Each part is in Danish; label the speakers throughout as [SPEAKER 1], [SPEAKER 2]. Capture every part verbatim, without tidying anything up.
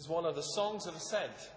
[SPEAKER 1] is one of the songs of ascent.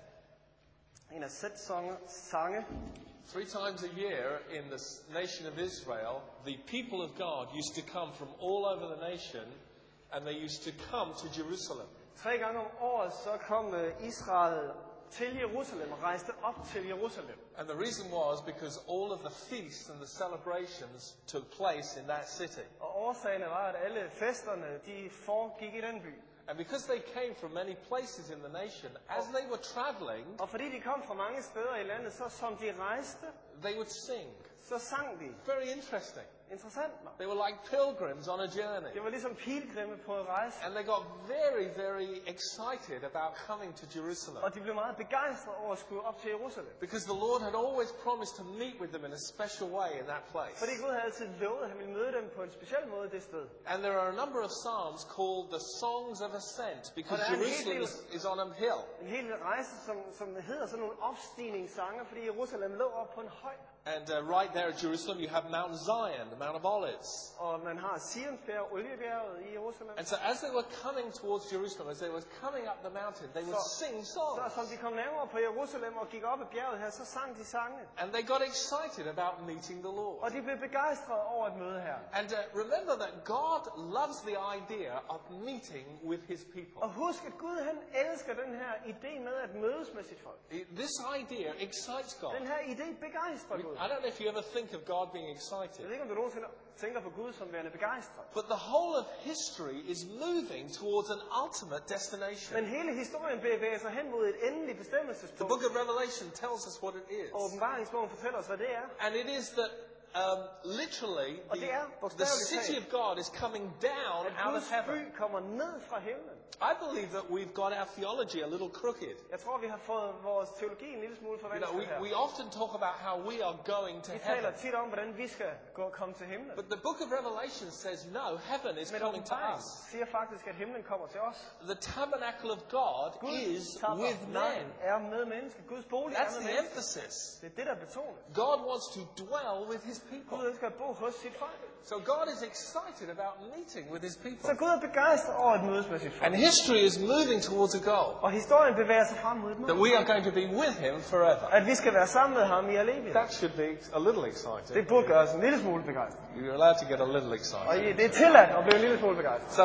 [SPEAKER 2] En ascentsange, sange.
[SPEAKER 1] Three times a year in the nation of Israel, the people of God used to come from all over the nation, and they used to come to Jerusalem.
[SPEAKER 2] Tre gange om året så kom Israel til Jerusalem og rejste op til Jerusalem.
[SPEAKER 1] And the reason was because all of the feasts and the celebrations took place in that city.
[SPEAKER 2] Og årsagen var, at alle festerne de foregik i den by.
[SPEAKER 1] And because they came from many places in the nation, as they were traveling,
[SPEAKER 2] Og fordi de kom fra mange steder i landet, så som de rejste,
[SPEAKER 1] they would sing.
[SPEAKER 2] så sang de.
[SPEAKER 1] Very interesting.
[SPEAKER 2] Interessant nok.
[SPEAKER 1] They were like pilgrims on a journey.
[SPEAKER 2] Det var ligesom pilgrimme på en rejse.
[SPEAKER 1] And they got very, very excited about coming to Jerusalem.
[SPEAKER 2] Og de blev meget begejstrede over at skulle op til Jerusalem.
[SPEAKER 1] Because the Lord had always promised to meet with them in a special way in that place.
[SPEAKER 2] Fordi Gud havde altid lovet, at han ville møde dem på en speciel måde det sted.
[SPEAKER 1] And there are a number of psalms called the Songs of Ascent, because
[SPEAKER 2] Og der er en hel
[SPEAKER 1] Jerusalem
[SPEAKER 2] del-
[SPEAKER 1] is, is on a hill.
[SPEAKER 2] En hel rejse, som, som hedder sådan nogle opstigningssange, fordi Jerusalem lå op på en høj.
[SPEAKER 1] And uh, right there at Jerusalem you have Mount Zion, the Mount of Olives.
[SPEAKER 2] Og man har Sionsbjerg, Oliebjerget i Jerusalem.
[SPEAKER 1] And so as they were coming towards Jerusalem, as they were coming up the mountain, they would
[SPEAKER 2] Så-
[SPEAKER 1] sing
[SPEAKER 2] Så
[SPEAKER 1] songs.
[SPEAKER 2] som de kom nærmere på Jerusalem og gik op ad bjerget her, så sang de sange.
[SPEAKER 1] And they got excited about meeting the Lord.
[SPEAKER 2] Og de blev begejstrede over at møde her.
[SPEAKER 1] And uh, remember that God loves the idea of meeting with his people.
[SPEAKER 2] Og husk, at Gud han elsker den her idé med at mødes med sit folk.
[SPEAKER 1] It- This idea excites God.
[SPEAKER 2] Den her idé begejstrer Gud.
[SPEAKER 1] I don't know if you ever think of God being
[SPEAKER 2] Jeg
[SPEAKER 1] excited,
[SPEAKER 2] ved ikke, om du nogensinde tænker på Gud som værende begejstret.
[SPEAKER 1] but the whole of history is moving towards an ultimate destination.
[SPEAKER 2] Men hele historien bevæger sig hen mod et endeligt
[SPEAKER 1] The
[SPEAKER 2] bestemmelsespунkt.
[SPEAKER 1] book of Revelation tells us what it is.
[SPEAKER 2] Og åbenbaringsbogen fortæller os, hvad det er.
[SPEAKER 1] And it is that um, literally
[SPEAKER 2] Og det er
[SPEAKER 1] the, the
[SPEAKER 2] bogstaveligt
[SPEAKER 1] city of
[SPEAKER 2] talt,
[SPEAKER 1] God is coming down
[SPEAKER 2] at
[SPEAKER 1] out of
[SPEAKER 2] Guds
[SPEAKER 1] heaven.
[SPEAKER 2] by kommer ned fra himlen.
[SPEAKER 1] I believe that we've got our theology a little crooked.
[SPEAKER 2] Jeg tror, vi har fået vores teologi en lille smule
[SPEAKER 1] You know,
[SPEAKER 2] forvandsket
[SPEAKER 1] we,
[SPEAKER 2] her.
[SPEAKER 1] we often talk about how we are going to
[SPEAKER 2] Vi
[SPEAKER 1] heaven.
[SPEAKER 2] taler tit om, hvordan vi skal gå og komme til himlen.
[SPEAKER 1] But the book of Revelation says, no, heaven is
[SPEAKER 2] Men
[SPEAKER 1] coming to
[SPEAKER 2] åbenbaringen
[SPEAKER 1] us.
[SPEAKER 2] siger faktisk, at himlen kommer til os.
[SPEAKER 1] The tabernacle of God is with men.
[SPEAKER 2] er med mennesker. Guds bolig er
[SPEAKER 1] That's
[SPEAKER 2] med
[SPEAKER 1] the
[SPEAKER 2] mennesker.
[SPEAKER 1] emphasis.
[SPEAKER 2] Det er det, der betones.
[SPEAKER 1] God wants to dwell with his people.
[SPEAKER 2] Gud ønsker at bo hos sit folk.
[SPEAKER 1] So God is excited about meeting with his people.
[SPEAKER 2] Så Gud er begejstret over at mødes med sit folk.
[SPEAKER 1] And history is moving towards a goal.
[SPEAKER 2] Og historien bevæger sig frem mod et
[SPEAKER 1] That
[SPEAKER 2] mål.
[SPEAKER 1] we are going to be with him forever.
[SPEAKER 2] At vi skal være sammen med ham i al evighed.
[SPEAKER 1] That should be a little exciting.
[SPEAKER 2] Det burde gøre os en lille smule begejstret.
[SPEAKER 1] You're allowed to get a little
[SPEAKER 2] Og
[SPEAKER 1] excited.
[SPEAKER 2] I- det er tilladt at blive en lille smule begejstret.
[SPEAKER 1] So,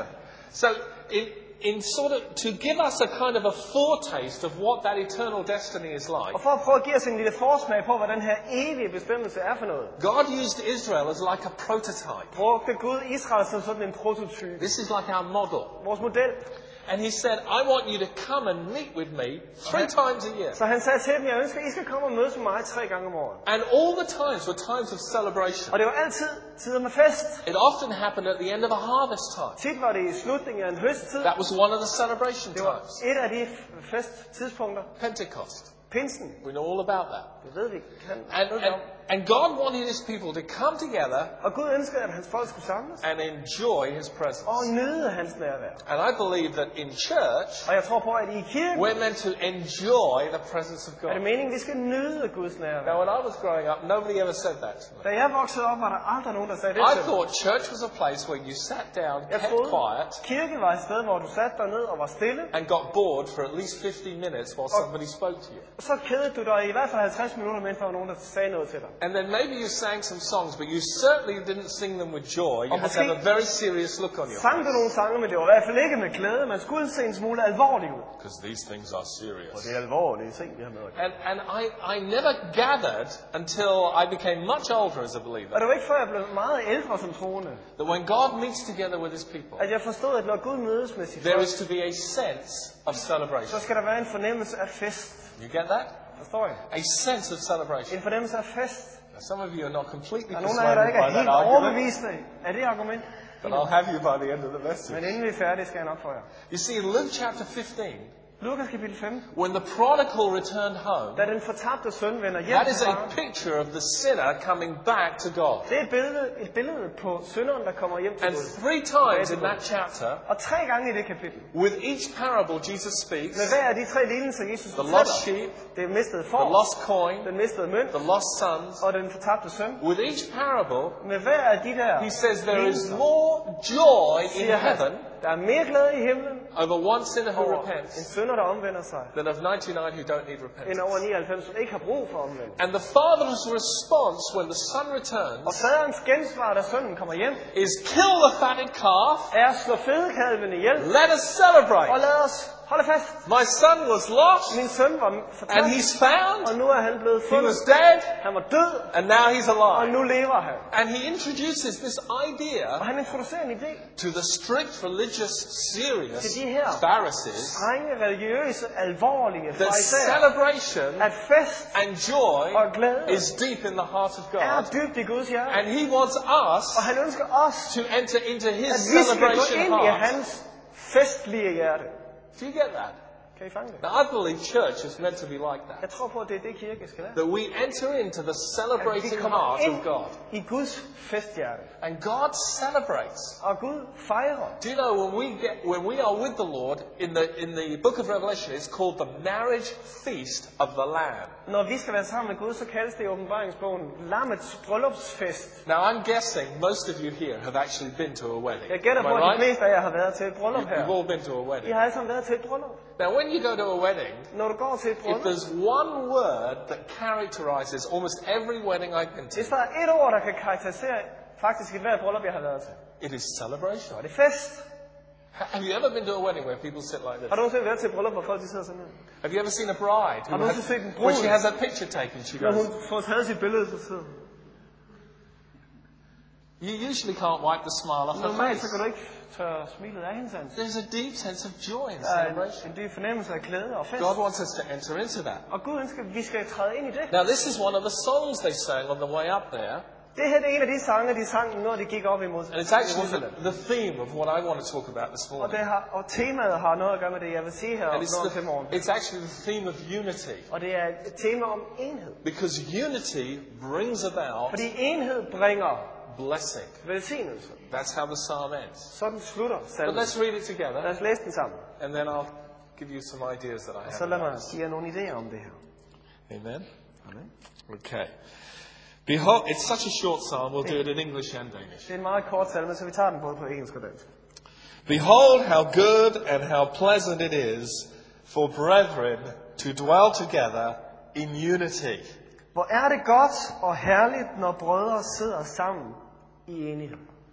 [SPEAKER 1] so in, in sort of, to give us a kind of a foretaste of what that eternal destiny is like,
[SPEAKER 2] Og for at prøve at give os en lille forsmag på, hvad den her evige bestemmelse er for noget,
[SPEAKER 1] God used Israel as like a prototype.
[SPEAKER 2] brugte Gud Israel som sådan en prototype.
[SPEAKER 1] This is like our model.
[SPEAKER 2] Vores model.
[SPEAKER 1] And he said, I want you to come and meet with me three times a year.
[SPEAKER 2] Så han sagde til dem, jeg ønsker, I skal komme og mødes med mig tre gange om året.
[SPEAKER 1] And all the times were times of celebration.
[SPEAKER 2] Og det var altid tider med fest.
[SPEAKER 1] It often happened at the end of a harvest time.
[SPEAKER 2] Tit var det i slutningen af en høsttid.
[SPEAKER 1] That was one of the celebration
[SPEAKER 2] Det var
[SPEAKER 1] times.
[SPEAKER 2] et af de festtidspunkter.
[SPEAKER 1] Pentecost.
[SPEAKER 2] Pinsen.
[SPEAKER 1] We know all about that.
[SPEAKER 2] Det ved vi. Kan,
[SPEAKER 1] And,
[SPEAKER 2] ved vi om.
[SPEAKER 1] and, and God wanted his people to come together
[SPEAKER 2] Og Gud ønskede, at hans folk skulle samles
[SPEAKER 1] and enjoy his presence.
[SPEAKER 2] og nyde hans nærvær.
[SPEAKER 1] And I believe that in church,
[SPEAKER 2] Og jeg tror på, at i kirken
[SPEAKER 1] we're meant to enjoy the presence of
[SPEAKER 2] er det
[SPEAKER 1] God.
[SPEAKER 2] meningen, at vi skal nyde Guds nærvær.
[SPEAKER 1] Now, when I was growing up, nobody ever said that to me.
[SPEAKER 2] Da jeg voksede op, var der aldrig nogen, der sagde det
[SPEAKER 1] I
[SPEAKER 2] til mig.
[SPEAKER 1] thought church was a place where you sat down,
[SPEAKER 2] Jeg
[SPEAKER 1] kept
[SPEAKER 2] troede,
[SPEAKER 1] quiet,
[SPEAKER 2] kirke var et sted, hvor du satte dig ned og var stille.
[SPEAKER 1] and got bored for at least fifteen minutes while somebody spoke to you.
[SPEAKER 2] Og så kedede du dig i hvert fald halvtreds minutter, mens der var nogen, der sagde noget til dig.
[SPEAKER 1] And then maybe you sang some songs, but you certainly didn't sing them with joy. You
[SPEAKER 2] Og
[SPEAKER 1] had to have a
[SPEAKER 2] måske
[SPEAKER 1] very serious look on your
[SPEAKER 2] sang du
[SPEAKER 1] face.
[SPEAKER 2] nogle sange, men det var i hvert fald ikke med glæde. Man skulle se en smule alvorlig ud.
[SPEAKER 1] Because these things are serious.
[SPEAKER 2] Og det er alvorlige ting, vi har med at gøre.
[SPEAKER 1] And, and I, I never gathered until I became much older as a believer
[SPEAKER 2] Og det var ikke før, jeg blev meget ældre som troende,
[SPEAKER 1] that when God meets together with his people,
[SPEAKER 2] at jeg forstod, at når Gud mødes med sit
[SPEAKER 1] there
[SPEAKER 2] folk,
[SPEAKER 1] is to be a sense of celebration.
[SPEAKER 2] så skal der være en fornemmelse af fest.
[SPEAKER 1] You get that?
[SPEAKER 2] Forstår I?
[SPEAKER 1] A sense of celebration.
[SPEAKER 2] En fornemmelse af fest.
[SPEAKER 1] Now, some of you are not completely
[SPEAKER 2] Der er nogle af jer, der
[SPEAKER 1] persuaded
[SPEAKER 2] ikke er
[SPEAKER 1] by that
[SPEAKER 2] helt
[SPEAKER 1] argument,
[SPEAKER 2] overbeviste af det argument.
[SPEAKER 1] but I'll have you by the end of the
[SPEAKER 2] Men
[SPEAKER 1] message.
[SPEAKER 2] inden vi er færdige, skal jeg nok for jer.
[SPEAKER 1] You see, in Luke chapter fifteen,
[SPEAKER 2] Lukas kapitel femten.
[SPEAKER 1] when the prodigal returned home,
[SPEAKER 2] Da den fortabte søn vender hjem
[SPEAKER 1] that is
[SPEAKER 2] til
[SPEAKER 1] a
[SPEAKER 2] faren.
[SPEAKER 1] picture of the sinner coming back to God.
[SPEAKER 2] Det er et billede, et billede på synderen, der kommer hjem til
[SPEAKER 1] And
[SPEAKER 2] Gud.
[SPEAKER 1] three times in that chapter,
[SPEAKER 2] Og tre gange i det kapitel,
[SPEAKER 1] with each parable Jesus speaks,
[SPEAKER 2] med hver af de tre lignelser, Jesus
[SPEAKER 1] the lost
[SPEAKER 2] fortæller,
[SPEAKER 1] sheep,
[SPEAKER 2] det mistede
[SPEAKER 1] the
[SPEAKER 2] får,
[SPEAKER 1] lost coin,
[SPEAKER 2] den mistede mønt
[SPEAKER 1] the lost sons,
[SPEAKER 2] og den fortabte søn.
[SPEAKER 1] with each parable,
[SPEAKER 2] Med hver af de der
[SPEAKER 1] he says there is
[SPEAKER 2] lignelser,
[SPEAKER 1] more joy in
[SPEAKER 2] siger han,
[SPEAKER 1] heaven
[SPEAKER 2] der er mere glæde i himlen
[SPEAKER 1] over one sinner who
[SPEAKER 2] over en
[SPEAKER 1] repents
[SPEAKER 2] synder, der omvender sig,
[SPEAKER 1] than of ninety-nine who don't need
[SPEAKER 2] end
[SPEAKER 1] repentance.
[SPEAKER 2] over nioghalvfems, som ikke har brug for omvendelse.
[SPEAKER 1] And the Father's response when the Son
[SPEAKER 2] Og
[SPEAKER 1] returns
[SPEAKER 2] faderens gensvar, da sønnen kommer hjem,
[SPEAKER 1] is kill the fatted calf,
[SPEAKER 2] er at slå fedekalven ihjel,
[SPEAKER 1] let us celebrate.
[SPEAKER 2] og lad os holde fast.
[SPEAKER 1] My son was lost
[SPEAKER 2] Min søn var
[SPEAKER 1] and
[SPEAKER 2] fortabt,
[SPEAKER 1] he's found.
[SPEAKER 2] og nu er han blevet
[SPEAKER 1] He
[SPEAKER 2] fundet.
[SPEAKER 1] was dead
[SPEAKER 2] Han var død,
[SPEAKER 1] and now he's
[SPEAKER 2] og
[SPEAKER 1] alive.
[SPEAKER 2] nu lever han.
[SPEAKER 1] And he introduces this
[SPEAKER 2] Og
[SPEAKER 1] idea
[SPEAKER 2] han introducerer en idé
[SPEAKER 1] to the strict, religious, serious
[SPEAKER 2] til de her
[SPEAKER 1] Pharisees
[SPEAKER 2] strenge, religiøse, alvorlige
[SPEAKER 1] that
[SPEAKER 2] farisæer,
[SPEAKER 1] celebration
[SPEAKER 2] at fest
[SPEAKER 1] and joy
[SPEAKER 2] og glæde
[SPEAKER 1] is deep in the heart of
[SPEAKER 2] er
[SPEAKER 1] God.
[SPEAKER 2] dybt i Guds hjerte.
[SPEAKER 1] And he wants us
[SPEAKER 2] Og han ønsker os,
[SPEAKER 1] to enter into his
[SPEAKER 2] at vi skal gå
[SPEAKER 1] celebration
[SPEAKER 2] ind i
[SPEAKER 1] heart.
[SPEAKER 2] hans festlige hjerte.
[SPEAKER 1] Do you get that?
[SPEAKER 2] Kan I fange det?
[SPEAKER 1] Now, I believe church is meant to be like that.
[SPEAKER 2] Jeg tror på, at det er det, kirke skal være.
[SPEAKER 1] That we enter into the
[SPEAKER 2] At vi
[SPEAKER 1] celebrating
[SPEAKER 2] kommer
[SPEAKER 1] heart
[SPEAKER 2] ind
[SPEAKER 1] of God.
[SPEAKER 2] i Guds festhjerte.
[SPEAKER 1] And God celebrates.
[SPEAKER 2] Og Gud fejrer.
[SPEAKER 1] Do you know when we get when we are with the Lord in the in the book of Revelation, it's called the marriage feast of the Lamb.
[SPEAKER 2] Når vi skal være sammen med Gud, så kaldes det i åbenbaringsbogen lammets bryllupsfest.
[SPEAKER 1] Now I'm guessing most of you here have actually been to a wedding.
[SPEAKER 2] Jeg gætter
[SPEAKER 1] Am I
[SPEAKER 2] på, at de
[SPEAKER 1] right?
[SPEAKER 2] fleste af jer har været til et bryllup
[SPEAKER 1] You-
[SPEAKER 2] her.
[SPEAKER 1] You've all been to a
[SPEAKER 2] I
[SPEAKER 1] wedding.
[SPEAKER 2] har alle sammen været til et bryllup.
[SPEAKER 1] Now when you go to a wedding,
[SPEAKER 2] Når du går til et
[SPEAKER 1] if
[SPEAKER 2] bryllup,
[SPEAKER 1] there's one word that characterizes almost every wedding I've been
[SPEAKER 2] hvis
[SPEAKER 1] to,
[SPEAKER 2] der er et ord, der kan karakterisere faktisk et hvert bryllup, jeg har været til,
[SPEAKER 1] it is celebration.
[SPEAKER 2] så er det fest.
[SPEAKER 1] Have you ever been to a wedding where people sit like this?
[SPEAKER 2] Har du nogensinde været til et bryllup, hvor folk de sidder sådan her?
[SPEAKER 1] Have you ever seen a bride who
[SPEAKER 2] Har du
[SPEAKER 1] has,
[SPEAKER 2] nogensinde set en
[SPEAKER 1] when she
[SPEAKER 2] brud?
[SPEAKER 1] has a picture taken, she
[SPEAKER 2] Når hun
[SPEAKER 1] goes,
[SPEAKER 2] får taget sit billede, så sidder hun.
[SPEAKER 1] you usually can't wipe the smile off her
[SPEAKER 2] Normalt
[SPEAKER 1] face.
[SPEAKER 2] så kan du ikke tørre smilet af hendes ansigt.
[SPEAKER 1] There's a deep sense of joy in
[SPEAKER 2] Der er
[SPEAKER 1] celebration.
[SPEAKER 2] en, en dyb fornemmelse af glæde og fest.
[SPEAKER 1] God wants us to enter into that.
[SPEAKER 2] Og Gud ønsker, at vi skal træde ind i det.
[SPEAKER 1] Now, this is one of the songs they sang on the way up there,
[SPEAKER 2] Det her det er en af de sange, de sang, når de gik op imod
[SPEAKER 1] and it's actually
[SPEAKER 2] Jerusalem.
[SPEAKER 1] the, the theme of what I want to talk about this
[SPEAKER 2] Og,
[SPEAKER 1] morning.
[SPEAKER 2] det har, og temaet har noget at gøre med det, jeg vil sige her
[SPEAKER 1] And
[SPEAKER 2] om
[SPEAKER 1] it's,
[SPEAKER 2] noget til
[SPEAKER 1] the,
[SPEAKER 2] morgen.
[SPEAKER 1] it's actually the theme of unity,
[SPEAKER 2] Og det er et tema om enhed.
[SPEAKER 1] because unity brings about
[SPEAKER 2] Fordi enhed bringer
[SPEAKER 1] blessing.
[SPEAKER 2] velsignelse.
[SPEAKER 1] That's how the psalm ends.
[SPEAKER 2] Sådan slutter
[SPEAKER 1] But
[SPEAKER 2] salmen.
[SPEAKER 1] let's read it together,
[SPEAKER 2] Lad os læse den sammen.
[SPEAKER 1] and then I'll give you some ideas that I
[SPEAKER 2] Og så
[SPEAKER 1] have.
[SPEAKER 2] lad
[SPEAKER 1] about
[SPEAKER 2] mig
[SPEAKER 1] this.
[SPEAKER 2] give jer nogle idéer om det her.
[SPEAKER 1] Amen.
[SPEAKER 2] Amen.
[SPEAKER 1] Okay. Behold, it's such a short psalm, we'll do it in English and Danish.
[SPEAKER 2] Det er en meget kort salme, så vi tager den både på engelsk og dansk.
[SPEAKER 1] Behold how good and how pleasant it is for brethren to dwell together in unity.
[SPEAKER 2] Hvor er det godt og herligt, når brødre sidder sammen i enighed.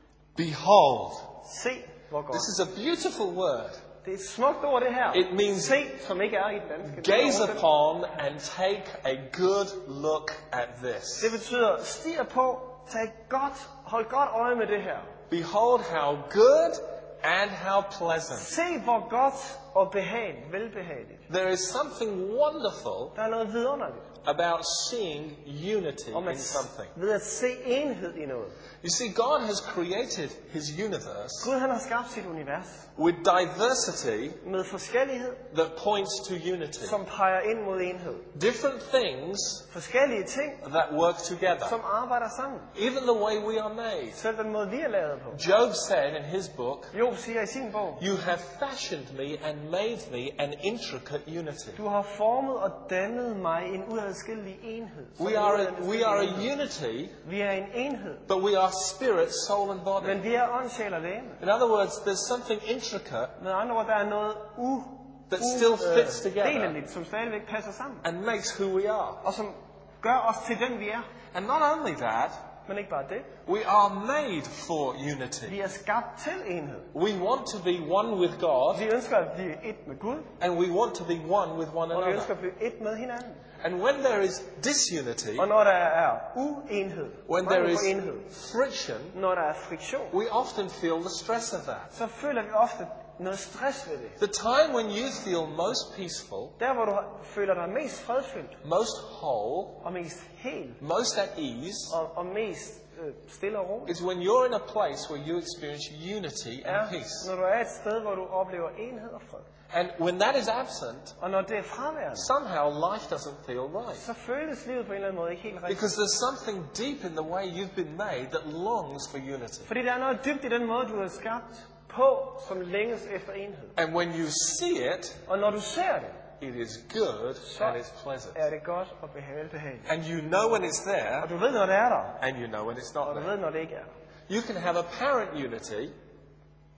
[SPEAKER 1] Behold.
[SPEAKER 2] Se, hvor godt.
[SPEAKER 1] This is a beautiful word.
[SPEAKER 2] Det er et smukt ord, det her.
[SPEAKER 1] It means
[SPEAKER 2] Se, som ikke er i den danske.
[SPEAKER 1] gaze upon and take a good look at this.
[SPEAKER 2] Det betyder, stir på, tag godt, hold godt øje med det her.
[SPEAKER 1] Behold how good and how pleasant.
[SPEAKER 2] Se, hvor godt og behageligt, velbehageligt.
[SPEAKER 1] There is something wonderful
[SPEAKER 2] Der er noget vidunderligt
[SPEAKER 1] about seeing unity
[SPEAKER 2] om
[SPEAKER 1] in
[SPEAKER 2] at,
[SPEAKER 1] something.
[SPEAKER 2] ved at se enhed i noget.
[SPEAKER 1] You see, God has created His universe
[SPEAKER 2] Gud han har skabt sit univers
[SPEAKER 1] with diversity
[SPEAKER 2] med forskellighed,
[SPEAKER 1] that points to unity.
[SPEAKER 2] som peger ind mod enhed.
[SPEAKER 1] Different things
[SPEAKER 2] Forskellige ting,
[SPEAKER 1] that work together.
[SPEAKER 2] som arbejder sammen.
[SPEAKER 1] Even the way we are made.
[SPEAKER 2] Selv den måde, vi er lavet på.
[SPEAKER 1] Job said in his book,
[SPEAKER 2] Job siger i sin bog,
[SPEAKER 1] you have fashioned me and made me an intricate unity.
[SPEAKER 2] du har formet og dannet mig en uadskillelig enhed. Som
[SPEAKER 1] We
[SPEAKER 2] en
[SPEAKER 1] are a,
[SPEAKER 2] uadskillelig
[SPEAKER 1] we are a
[SPEAKER 2] enhed.
[SPEAKER 1] unity,
[SPEAKER 2] Vi er en enhed,
[SPEAKER 1] but we are spirit, soul and body.
[SPEAKER 2] men vi er ånd, sjæl og læme.
[SPEAKER 1] In other words, there's something intricate
[SPEAKER 2] Med andre ord, der er noget u,
[SPEAKER 1] that still fits
[SPEAKER 2] uh,
[SPEAKER 1] together
[SPEAKER 2] delenligt, som stadigvæk passer sammen.
[SPEAKER 1] and makes who we are.
[SPEAKER 2] Og som gør os til den, vi er.
[SPEAKER 1] And not only that,
[SPEAKER 2] Men ikke bare det.
[SPEAKER 1] we are made for unity.
[SPEAKER 2] Vi er skabt til enhed.
[SPEAKER 1] We want to be one with God,
[SPEAKER 2] Vi ønsker at blive et med Gud,
[SPEAKER 1] and we want to be one with one
[SPEAKER 2] og vi ønsker
[SPEAKER 1] another.
[SPEAKER 2] at blive et med hinanden.
[SPEAKER 1] And when there is disunity,
[SPEAKER 2] Og når der er uenhed,
[SPEAKER 1] when
[SPEAKER 2] mangel
[SPEAKER 1] there
[SPEAKER 2] på
[SPEAKER 1] is
[SPEAKER 2] enhed,
[SPEAKER 1] friction,
[SPEAKER 2] når der er friktion,
[SPEAKER 1] we often feel the stress of that.
[SPEAKER 2] så føler vi ofte noget stress ved det.
[SPEAKER 1] The time when you feel most peaceful,
[SPEAKER 2] Der, hvor du har- føler dig mest fredfyldt,
[SPEAKER 1] most whole,
[SPEAKER 2] og mest hel,
[SPEAKER 1] most at ease,
[SPEAKER 2] og, og mest øh, stille og roligt,
[SPEAKER 1] is when you're in a place where you experience unity
[SPEAKER 2] er,
[SPEAKER 1] and peace.
[SPEAKER 2] når du er et sted, hvor du oplever enhed og fred.
[SPEAKER 1] And when that is absent,
[SPEAKER 2] Og når det er fraværende,
[SPEAKER 1] somehow life doesn't feel right.
[SPEAKER 2] så føles livet på en eller anden måde ikke helt rigtigt.
[SPEAKER 1] Because there's something deep in the way you've been made that longs for unity.
[SPEAKER 2] Fordi der er noget dybt i den måde, du er skabt på, som længes efter enhed.
[SPEAKER 1] And when you see it,
[SPEAKER 2] Og når du ser det,
[SPEAKER 1] it is good
[SPEAKER 2] så
[SPEAKER 1] and it's pleasant.
[SPEAKER 2] er det godt og behageligt behageligt.
[SPEAKER 1] And you know when it's there,
[SPEAKER 2] Og du ved, når det er der,
[SPEAKER 1] and you know when it's not
[SPEAKER 2] og du
[SPEAKER 1] there.
[SPEAKER 2] ved, når det ikke er der.
[SPEAKER 1] You can have apparent unity,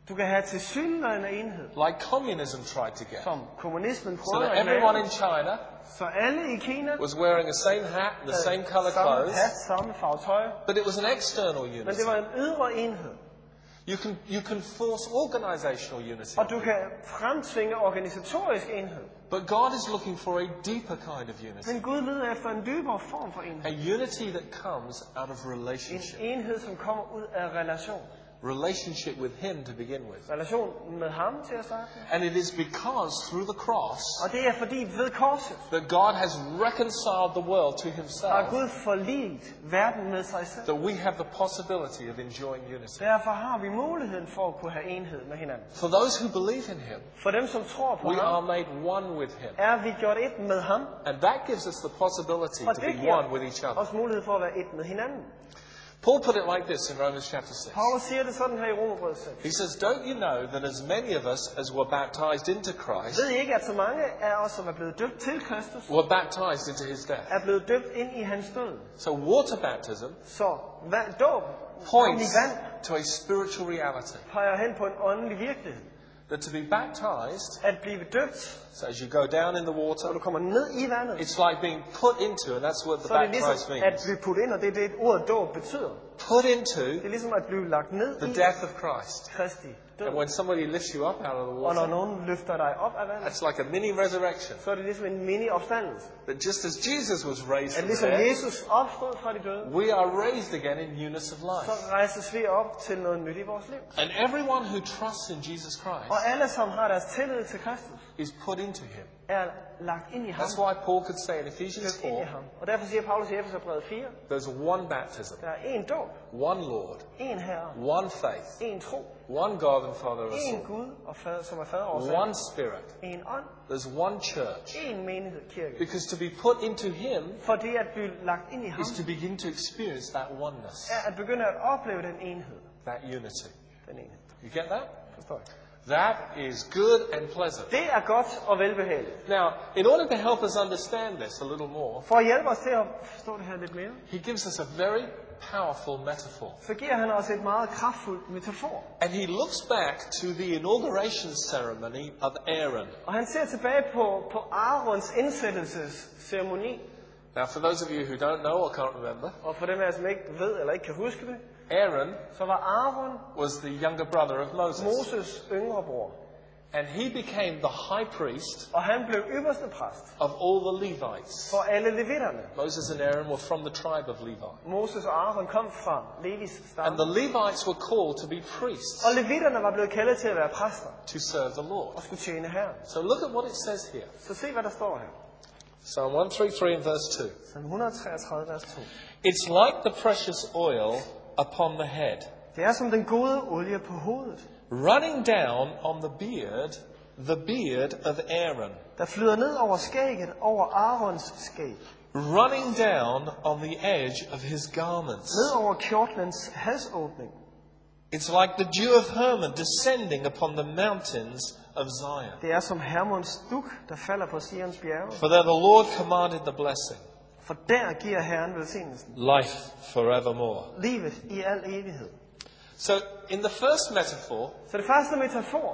[SPEAKER 2] Du kan have tilsyneladende enhed,
[SPEAKER 1] like communism tried to get.
[SPEAKER 2] som kommunismen
[SPEAKER 1] So
[SPEAKER 2] prøvede
[SPEAKER 1] that
[SPEAKER 2] at
[SPEAKER 1] everyone
[SPEAKER 2] lave,
[SPEAKER 1] in China
[SPEAKER 2] så alle i Kina
[SPEAKER 1] was wearing the same hat and the same color
[SPEAKER 2] samme
[SPEAKER 1] clothes,
[SPEAKER 2] hat, samme farve tøj,
[SPEAKER 1] but it was an external
[SPEAKER 2] men
[SPEAKER 1] unity.
[SPEAKER 2] det var en ydre enhed.
[SPEAKER 1] You can, you can force organizational unity.
[SPEAKER 2] Og du kan fremtvinge organisatorisk enhed.
[SPEAKER 1] But God is looking for a deeper kind of unity.
[SPEAKER 2] Men Gud leder efter en dybere form for enhed.
[SPEAKER 1] A unity that comes out of
[SPEAKER 2] En
[SPEAKER 1] relationship.
[SPEAKER 2] enhed, som kommer ud af relation.
[SPEAKER 1] Relationship with Him to begin with.
[SPEAKER 2] Relation med ham til at starte med.
[SPEAKER 1] And it is because through the cross
[SPEAKER 2] Og det er fordi ved korset
[SPEAKER 1] that God has reconciled the world to
[SPEAKER 2] har
[SPEAKER 1] Himself,
[SPEAKER 2] Gud forliget verden med sig selv.
[SPEAKER 1] that we have the possibility of enjoying unity.
[SPEAKER 2] Derfor har vi muligheden for at kunne have enhed med hinanden.
[SPEAKER 1] For those who believe in Him,
[SPEAKER 2] For dem, som tror på
[SPEAKER 1] we are
[SPEAKER 2] ham,
[SPEAKER 1] made one with Him.
[SPEAKER 2] er vi gjort et med ham.
[SPEAKER 1] And that gives us the possibility
[SPEAKER 2] Og
[SPEAKER 1] to
[SPEAKER 2] det
[SPEAKER 1] be one with
[SPEAKER 2] giver
[SPEAKER 1] each other.
[SPEAKER 2] os mulighed for at være et med hinanden.
[SPEAKER 1] Paul put it like this in Romans chapter six.
[SPEAKER 2] Paulus siger det sådan her i Romerbrevet seks.
[SPEAKER 1] He says, don't you know that as many of us as were baptized into Christ
[SPEAKER 2] Ved I ikke, at så mange af os, som er blevet døbt til Kristus,
[SPEAKER 1] were baptized into His death?
[SPEAKER 2] er blevet døbt ind i hans død?
[SPEAKER 1] So water baptism
[SPEAKER 2] Så vand, dåb,
[SPEAKER 1] points
[SPEAKER 2] i vand,
[SPEAKER 1] to a spiritual reality.
[SPEAKER 2] peger hen på en åndelig virkelighed.
[SPEAKER 1] That to be baptized,
[SPEAKER 2] At blive døbt,
[SPEAKER 1] so as you go down in the
[SPEAKER 2] når
[SPEAKER 1] water,
[SPEAKER 2] du kommer ned i vandet,
[SPEAKER 1] it's like being put into, and that's what the
[SPEAKER 2] så er det
[SPEAKER 1] baptized
[SPEAKER 2] ligesom at
[SPEAKER 1] means.
[SPEAKER 2] blive puttet ind, og det er det, ordet dåb betyder.
[SPEAKER 1] Put
[SPEAKER 2] Det
[SPEAKER 1] into
[SPEAKER 2] er ligesom at blive lagt ned
[SPEAKER 1] the
[SPEAKER 2] i
[SPEAKER 1] death of Christ.
[SPEAKER 2] Kristi død.
[SPEAKER 1] And when somebody lifts you up out of the
[SPEAKER 2] Og når
[SPEAKER 1] water,
[SPEAKER 2] nogen løfter dig op af vandet,
[SPEAKER 1] that's like a mini resurrection.
[SPEAKER 2] så er det ligesom en mini-opstandelse.
[SPEAKER 1] That just as Jesus was raised
[SPEAKER 2] At
[SPEAKER 1] from
[SPEAKER 2] ligesom
[SPEAKER 1] the dead,
[SPEAKER 2] Jesus opstod fra de døde,
[SPEAKER 1] we are raised again in newness of life.
[SPEAKER 2] så rejses vi op til noget nyt i vores liv.
[SPEAKER 1] And everyone who trusts in Jesus Christ
[SPEAKER 2] Og alle, som har deres tillid til Kristus,
[SPEAKER 1] is put into Him.
[SPEAKER 2] er lagt ind i ham.
[SPEAKER 1] That's why Paul could say in Ephesians
[SPEAKER 2] Løft ind i
[SPEAKER 1] four,
[SPEAKER 2] ham. Og derfor siger Paulus i Efeserbrevet fire,
[SPEAKER 1] there's one baptism,
[SPEAKER 2] der er én dåb,
[SPEAKER 1] one Lord,
[SPEAKER 2] én Herre,
[SPEAKER 1] one faith,
[SPEAKER 2] én tro,
[SPEAKER 1] one God and Father of us
[SPEAKER 2] én
[SPEAKER 1] all,
[SPEAKER 2] Gud, og fader, som er fader over os
[SPEAKER 1] one
[SPEAKER 2] alle.
[SPEAKER 1] Spirit.
[SPEAKER 2] Én ånd,
[SPEAKER 1] There's one church.
[SPEAKER 2] én menighed, kirke.
[SPEAKER 1] Because to be put into Him
[SPEAKER 2] Fordi at blive lagt ind i ham,
[SPEAKER 1] is to begin to experience that oneness,
[SPEAKER 2] er at begynde at opleve den enhed.
[SPEAKER 1] that unity.
[SPEAKER 2] Den enhed.
[SPEAKER 1] You get that?
[SPEAKER 2] Forstår jeg?
[SPEAKER 1] That is good and pleasant.
[SPEAKER 2] Det er godt og velbehageligt.
[SPEAKER 1] Now, in order to help us understand this a little more,
[SPEAKER 2] For at hjælpe os til at forstå det her lidt mere,
[SPEAKER 1] he gives us a very powerful metaphor.
[SPEAKER 2] så giver han os et meget kraftfuldt metafor.
[SPEAKER 1] And he looks back to the inauguration ceremony of Aaron.
[SPEAKER 2] Og han ser tilbage på, på Aarons indsættelsesceremoni.
[SPEAKER 1] Now, for those of you who don't know or can't remember,
[SPEAKER 2] Og for dem af jer, som ikke ved eller ikke kan huske det,
[SPEAKER 1] Aaron
[SPEAKER 2] så var Aaron
[SPEAKER 1] was the younger brother of Moses.
[SPEAKER 2] Moses yngre bror.
[SPEAKER 1] And he became the high priest
[SPEAKER 2] Og han blev ypperste præst
[SPEAKER 1] of all the Levites.
[SPEAKER 2] for alle levitterne.
[SPEAKER 1] Moses and Aaron were from the tribe of Levi.
[SPEAKER 2] Moses og Aaron kom fra Levis
[SPEAKER 1] And
[SPEAKER 2] stamme.
[SPEAKER 1] the Levites were called to be priests
[SPEAKER 2] Og levitterne var blevet kaldet til at være præster
[SPEAKER 1] to serve the Lord.
[SPEAKER 2] og skulle tjene Herren.
[SPEAKER 1] So look at what it says here.
[SPEAKER 2] Så se, hvad der står her.
[SPEAKER 1] Psalm one thirty-three and verse two.
[SPEAKER 2] Salme et hundrede treogtredive, vers to.
[SPEAKER 1] It's like the precious oil upon the head,
[SPEAKER 2] Det er som den gode olie på hovedet,
[SPEAKER 1] running down on the beard, the beard of Aaron,
[SPEAKER 2] der flyder ned over skægget, over Aarons skæg.
[SPEAKER 1] running down on the edge of his garments.
[SPEAKER 2] Ned over kjortlens halsåbning.
[SPEAKER 1] It's like the dew of Hermon descending upon the mountains of Zion.
[SPEAKER 2] Det er som Hermons dug, der falder på Sions bjerge.
[SPEAKER 1] For there the Lord commanded the blessing,
[SPEAKER 2] For der giver Herren velsignelsen.
[SPEAKER 1] life forevermore.
[SPEAKER 2] Livet i al evighed.
[SPEAKER 1] So in the first metaphor,
[SPEAKER 2] Så det første metafor,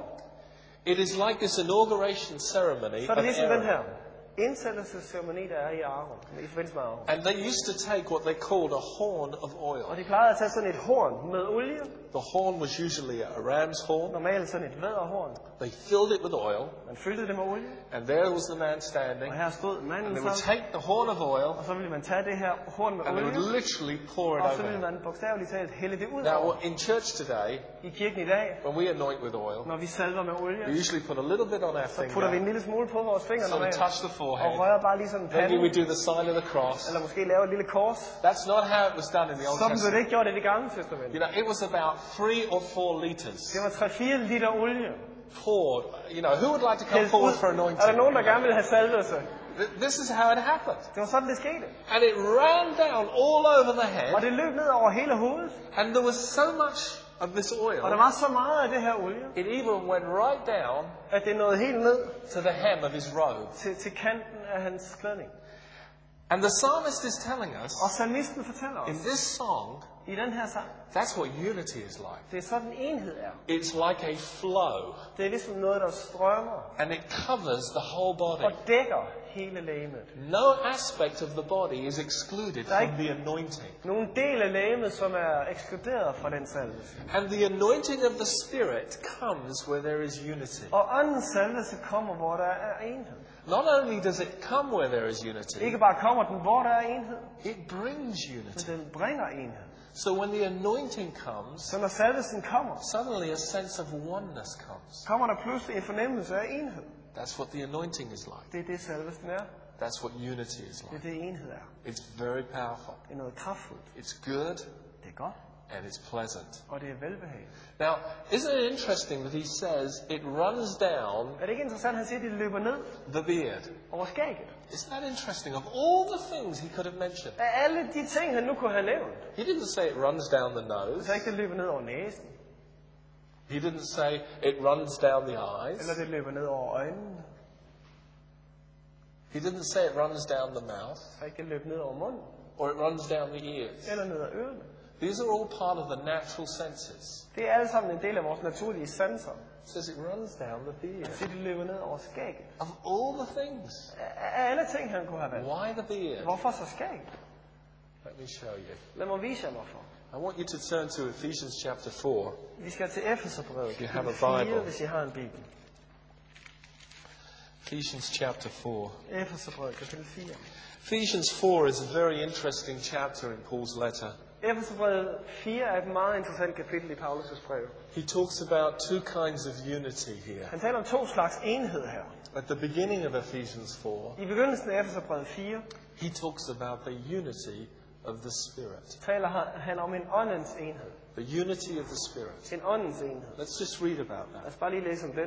[SPEAKER 1] it is like this inauguration ceremony
[SPEAKER 2] så er
[SPEAKER 1] of
[SPEAKER 2] det ligesom den
[SPEAKER 1] Aaron.
[SPEAKER 2] her indsættelsesceremoni, der er i Aaron, i forbindelse med Aaron.
[SPEAKER 1] And they used to take what they called a horn of oil.
[SPEAKER 2] Og de plejede at tage sådan et horn med olie.
[SPEAKER 1] The horn was usually a ram's horn.
[SPEAKER 2] Normalt sådan et vædderhorn.
[SPEAKER 1] They filled it with oil,
[SPEAKER 2] Man fyldte det med olie.
[SPEAKER 1] and there was the man standing.
[SPEAKER 2] Og her stod
[SPEAKER 1] And
[SPEAKER 2] manden
[SPEAKER 1] they would
[SPEAKER 2] så.
[SPEAKER 1] take the horn of oil,
[SPEAKER 2] Og så ville man tage det her horn med
[SPEAKER 1] and they
[SPEAKER 2] olie.
[SPEAKER 1] would literally pour it
[SPEAKER 2] Og så
[SPEAKER 1] over
[SPEAKER 2] ville
[SPEAKER 1] him.
[SPEAKER 2] man bogstaveligt talt hælde det ud
[SPEAKER 1] Now,
[SPEAKER 2] over.
[SPEAKER 1] in church today,
[SPEAKER 2] I kirken i dag,
[SPEAKER 1] when we anoint with oil,
[SPEAKER 2] når vi salver med
[SPEAKER 1] we
[SPEAKER 2] olie,
[SPEAKER 1] usually put a little bit on our
[SPEAKER 2] så putter vi en
[SPEAKER 1] finger,
[SPEAKER 2] lille smule på vores fingre
[SPEAKER 1] sort of
[SPEAKER 2] normalt.
[SPEAKER 1] touch the
[SPEAKER 2] Og
[SPEAKER 1] forehead.
[SPEAKER 2] rører bare lige sådan
[SPEAKER 1] Maybe we
[SPEAKER 2] panden.
[SPEAKER 1] do the sign of the cross.
[SPEAKER 2] Eller måske lave et lille kors.
[SPEAKER 1] That's not how it was done in the Old
[SPEAKER 2] Sådan blev det
[SPEAKER 1] Testament.
[SPEAKER 2] ikke gjort i det gamle testament.
[SPEAKER 1] You know, it was about three or four liters
[SPEAKER 2] Det var tre fire liter olie.
[SPEAKER 1] poured. You know, who would like to come
[SPEAKER 2] Hældt
[SPEAKER 1] forward
[SPEAKER 2] ud.
[SPEAKER 1] for
[SPEAKER 2] Er der
[SPEAKER 1] anointing?
[SPEAKER 2] nogen, der gerne vil have salvelse?
[SPEAKER 1] Th- This is how it happened.
[SPEAKER 2] Det var sådan, det skete.
[SPEAKER 1] And it ran down all over the
[SPEAKER 2] Og
[SPEAKER 1] head,
[SPEAKER 2] det løb ned over hele hovedet.
[SPEAKER 1] and there was so much of this
[SPEAKER 2] Og der
[SPEAKER 1] oil,
[SPEAKER 2] var så meget af det her olie,
[SPEAKER 1] it even went right down
[SPEAKER 2] at det nåede helt ned
[SPEAKER 1] to the hem of his robe.
[SPEAKER 2] til, til kanten af hans klædning.
[SPEAKER 1] And the psalmist is telling us
[SPEAKER 2] Og salmisten fortæller
[SPEAKER 1] in
[SPEAKER 2] os,
[SPEAKER 1] this song
[SPEAKER 2] i den her sang.
[SPEAKER 1] That's what unity is like.
[SPEAKER 2] Det er sådan enhed er.
[SPEAKER 1] It's like a flow,
[SPEAKER 2] Det er ligesom noget, der strømmer
[SPEAKER 1] and it covers the whole
[SPEAKER 2] og
[SPEAKER 1] body.
[SPEAKER 2] dækker hele legemet.
[SPEAKER 1] No aspect of the body is excluded from the anointing.
[SPEAKER 2] Nogle del af legemet, som er ekskluderet fra den salvelse.
[SPEAKER 1] And the anointing of the Spirit comes where there is unity.
[SPEAKER 2] Og åndens salvelse kommer, hvor der er enhed.
[SPEAKER 1] Not only does it come where there is unity,
[SPEAKER 2] Ikke bare kommer den, hvor der er enhed,
[SPEAKER 1] it brings unity.
[SPEAKER 2] men den bringer enhed.
[SPEAKER 1] So when the anointing comes,
[SPEAKER 2] Så når salvelsen kommer,
[SPEAKER 1] suddenly a sense of oneness comes.
[SPEAKER 2] kommer der pludselig en fornemmelse af enhed.
[SPEAKER 1] That's what the anointing is like.
[SPEAKER 2] Det er det, salvelsen er.
[SPEAKER 1] That's what unity is
[SPEAKER 2] Det er
[SPEAKER 1] like.
[SPEAKER 2] det, enhed er.
[SPEAKER 1] It's very powerful.
[SPEAKER 2] Det er noget kraftfuldt.
[SPEAKER 1] It's good
[SPEAKER 2] Det er godt,
[SPEAKER 1] and it's pleasant.
[SPEAKER 2] og det er velbehageligt.
[SPEAKER 1] Now, isn't it interesting that he says it runs down
[SPEAKER 2] Er det ikke interessant, at han siger, at det løber ned
[SPEAKER 1] the beard?
[SPEAKER 2] over skægget?
[SPEAKER 1] Isn't that interesting? Of all the things he could have mentioned,
[SPEAKER 2] Af alle de ting, han nu kunne have nævnt,
[SPEAKER 1] he didn't say it runs down the nose.
[SPEAKER 2] så ikke det løber ned over næsen,
[SPEAKER 1] He didn't say it runs down the eyes.
[SPEAKER 2] eller det løber ned over øjnene,
[SPEAKER 1] He didn't say it runs down the mouth
[SPEAKER 2] så ikke det løber ned over munden,
[SPEAKER 1] or it runs down the ears.
[SPEAKER 2] eller ned ad ørerne.
[SPEAKER 1] These are all part of the natural senses.
[SPEAKER 2] Det er alle sammen en del af vores naturlige sanser.
[SPEAKER 1] It says it runs down the beard.
[SPEAKER 2] Så det løber ned over skægget.
[SPEAKER 1] Of all the things,
[SPEAKER 2] Af alle ting, han kunne have valgt.
[SPEAKER 1] why the beard?
[SPEAKER 2] Hvorfor så skægget?
[SPEAKER 1] Let me show you.
[SPEAKER 2] Lad mig vise jer hvorfor.
[SPEAKER 1] I want you to turn to Ephesians chapter four.
[SPEAKER 2] Vi skal til Efeserbrevet,
[SPEAKER 1] You have
[SPEAKER 2] kapitel
[SPEAKER 1] a
[SPEAKER 2] fire,
[SPEAKER 1] Bible.
[SPEAKER 2] hvis I har en bibel.
[SPEAKER 1] Ephesians chapter four.
[SPEAKER 2] Efeserbrevet, kapitel fire.
[SPEAKER 1] Ephesians four is a very interesting chapter in Paul's letter.
[SPEAKER 2] Efeserbrevet fire er et meget interessant kapitel i Paulus' brev.
[SPEAKER 1] He talks about two kinds of unity here.
[SPEAKER 2] Han taler om to slags enhed her.
[SPEAKER 1] At the beginning of Ephesians four,
[SPEAKER 2] I begyndelsen af Efeserbrevet fire
[SPEAKER 1] he talks about the unity of the Spirit.
[SPEAKER 2] taler han om en åndens enhed.
[SPEAKER 1] The unity of the Spirit.
[SPEAKER 2] En åndens enhed.
[SPEAKER 1] Let's just read about
[SPEAKER 2] Lad
[SPEAKER 1] that.
[SPEAKER 2] os bare lige læse om den.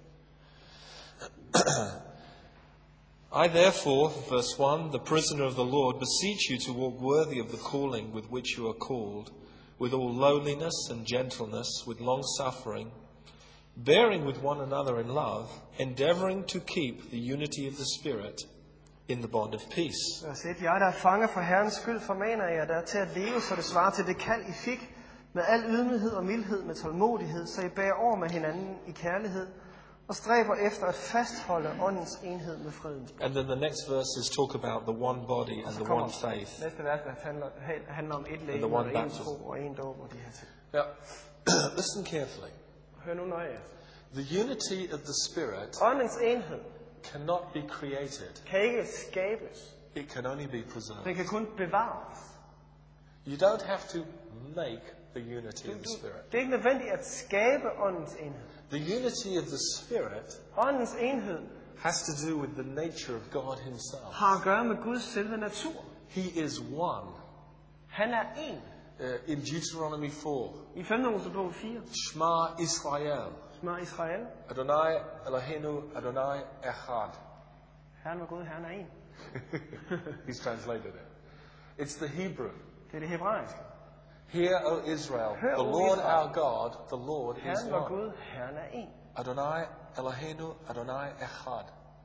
[SPEAKER 3] I therefore, verse one, the prisoner of the Lord, beseech you to walk worthy of the calling with which you are called, with all lowliness and gentleness, with long suffering, bearing with one another in love, endeavouring to keep the unity of the Spirit in the bond of peace.
[SPEAKER 2] Vers et. Jeg, der er fange for Herrens skyld, formaner jeg der til at leve, så det svarer til det kald, I fik, med al ydmyghed og mildhed, med tålmodighed, så I bærer over med hinanden i kærlighed, og stræber efter at fastholde åndens enhed med freden.
[SPEAKER 3] And then the next verses talk about the one body and the one faith.
[SPEAKER 2] Næste vers der handler, handler om et læge,
[SPEAKER 3] the one
[SPEAKER 2] og en
[SPEAKER 3] baptism.
[SPEAKER 2] tro og en dåb og de her ting.
[SPEAKER 1] Now, listen carefully.
[SPEAKER 2] Hør nu nøje.
[SPEAKER 1] The unity of the Spirit
[SPEAKER 2] Åndens enhed
[SPEAKER 1] cannot be created.
[SPEAKER 2] kan ikke skabes.
[SPEAKER 1] It can only be
[SPEAKER 2] Den
[SPEAKER 1] preserved.
[SPEAKER 2] kan kun bevares.
[SPEAKER 1] You don't have to make the unity of the Spirit.
[SPEAKER 2] Det er ikke nødvendigt at skabe åndens enhed.
[SPEAKER 1] The unity of the Spirit
[SPEAKER 2] Åndens enhed
[SPEAKER 1] has to do with the nature of God himself.
[SPEAKER 2] har at gøre med Guds selve natur.
[SPEAKER 1] He is one.
[SPEAKER 2] Han er en.
[SPEAKER 1] Uh, in Deuteronomy four,
[SPEAKER 2] I femte Mosebog fire.
[SPEAKER 1] Shema Israel,
[SPEAKER 2] Smør Israel.
[SPEAKER 1] Adonai Eloheinu Adonai Echad.
[SPEAKER 2] Herren var Gud, Herren er en.
[SPEAKER 1] He's translated it. It's the Hebrew.
[SPEAKER 2] Det er det hebraiske.
[SPEAKER 1] Hear, O Israel,
[SPEAKER 2] Hør,
[SPEAKER 1] the
[SPEAKER 2] O
[SPEAKER 1] Lord
[SPEAKER 2] Israel.
[SPEAKER 1] our God, the Lord is
[SPEAKER 2] Herren var
[SPEAKER 1] one.
[SPEAKER 2] Gud, Herren er en.
[SPEAKER 1] Adonai Eloheinu Adonai Echad.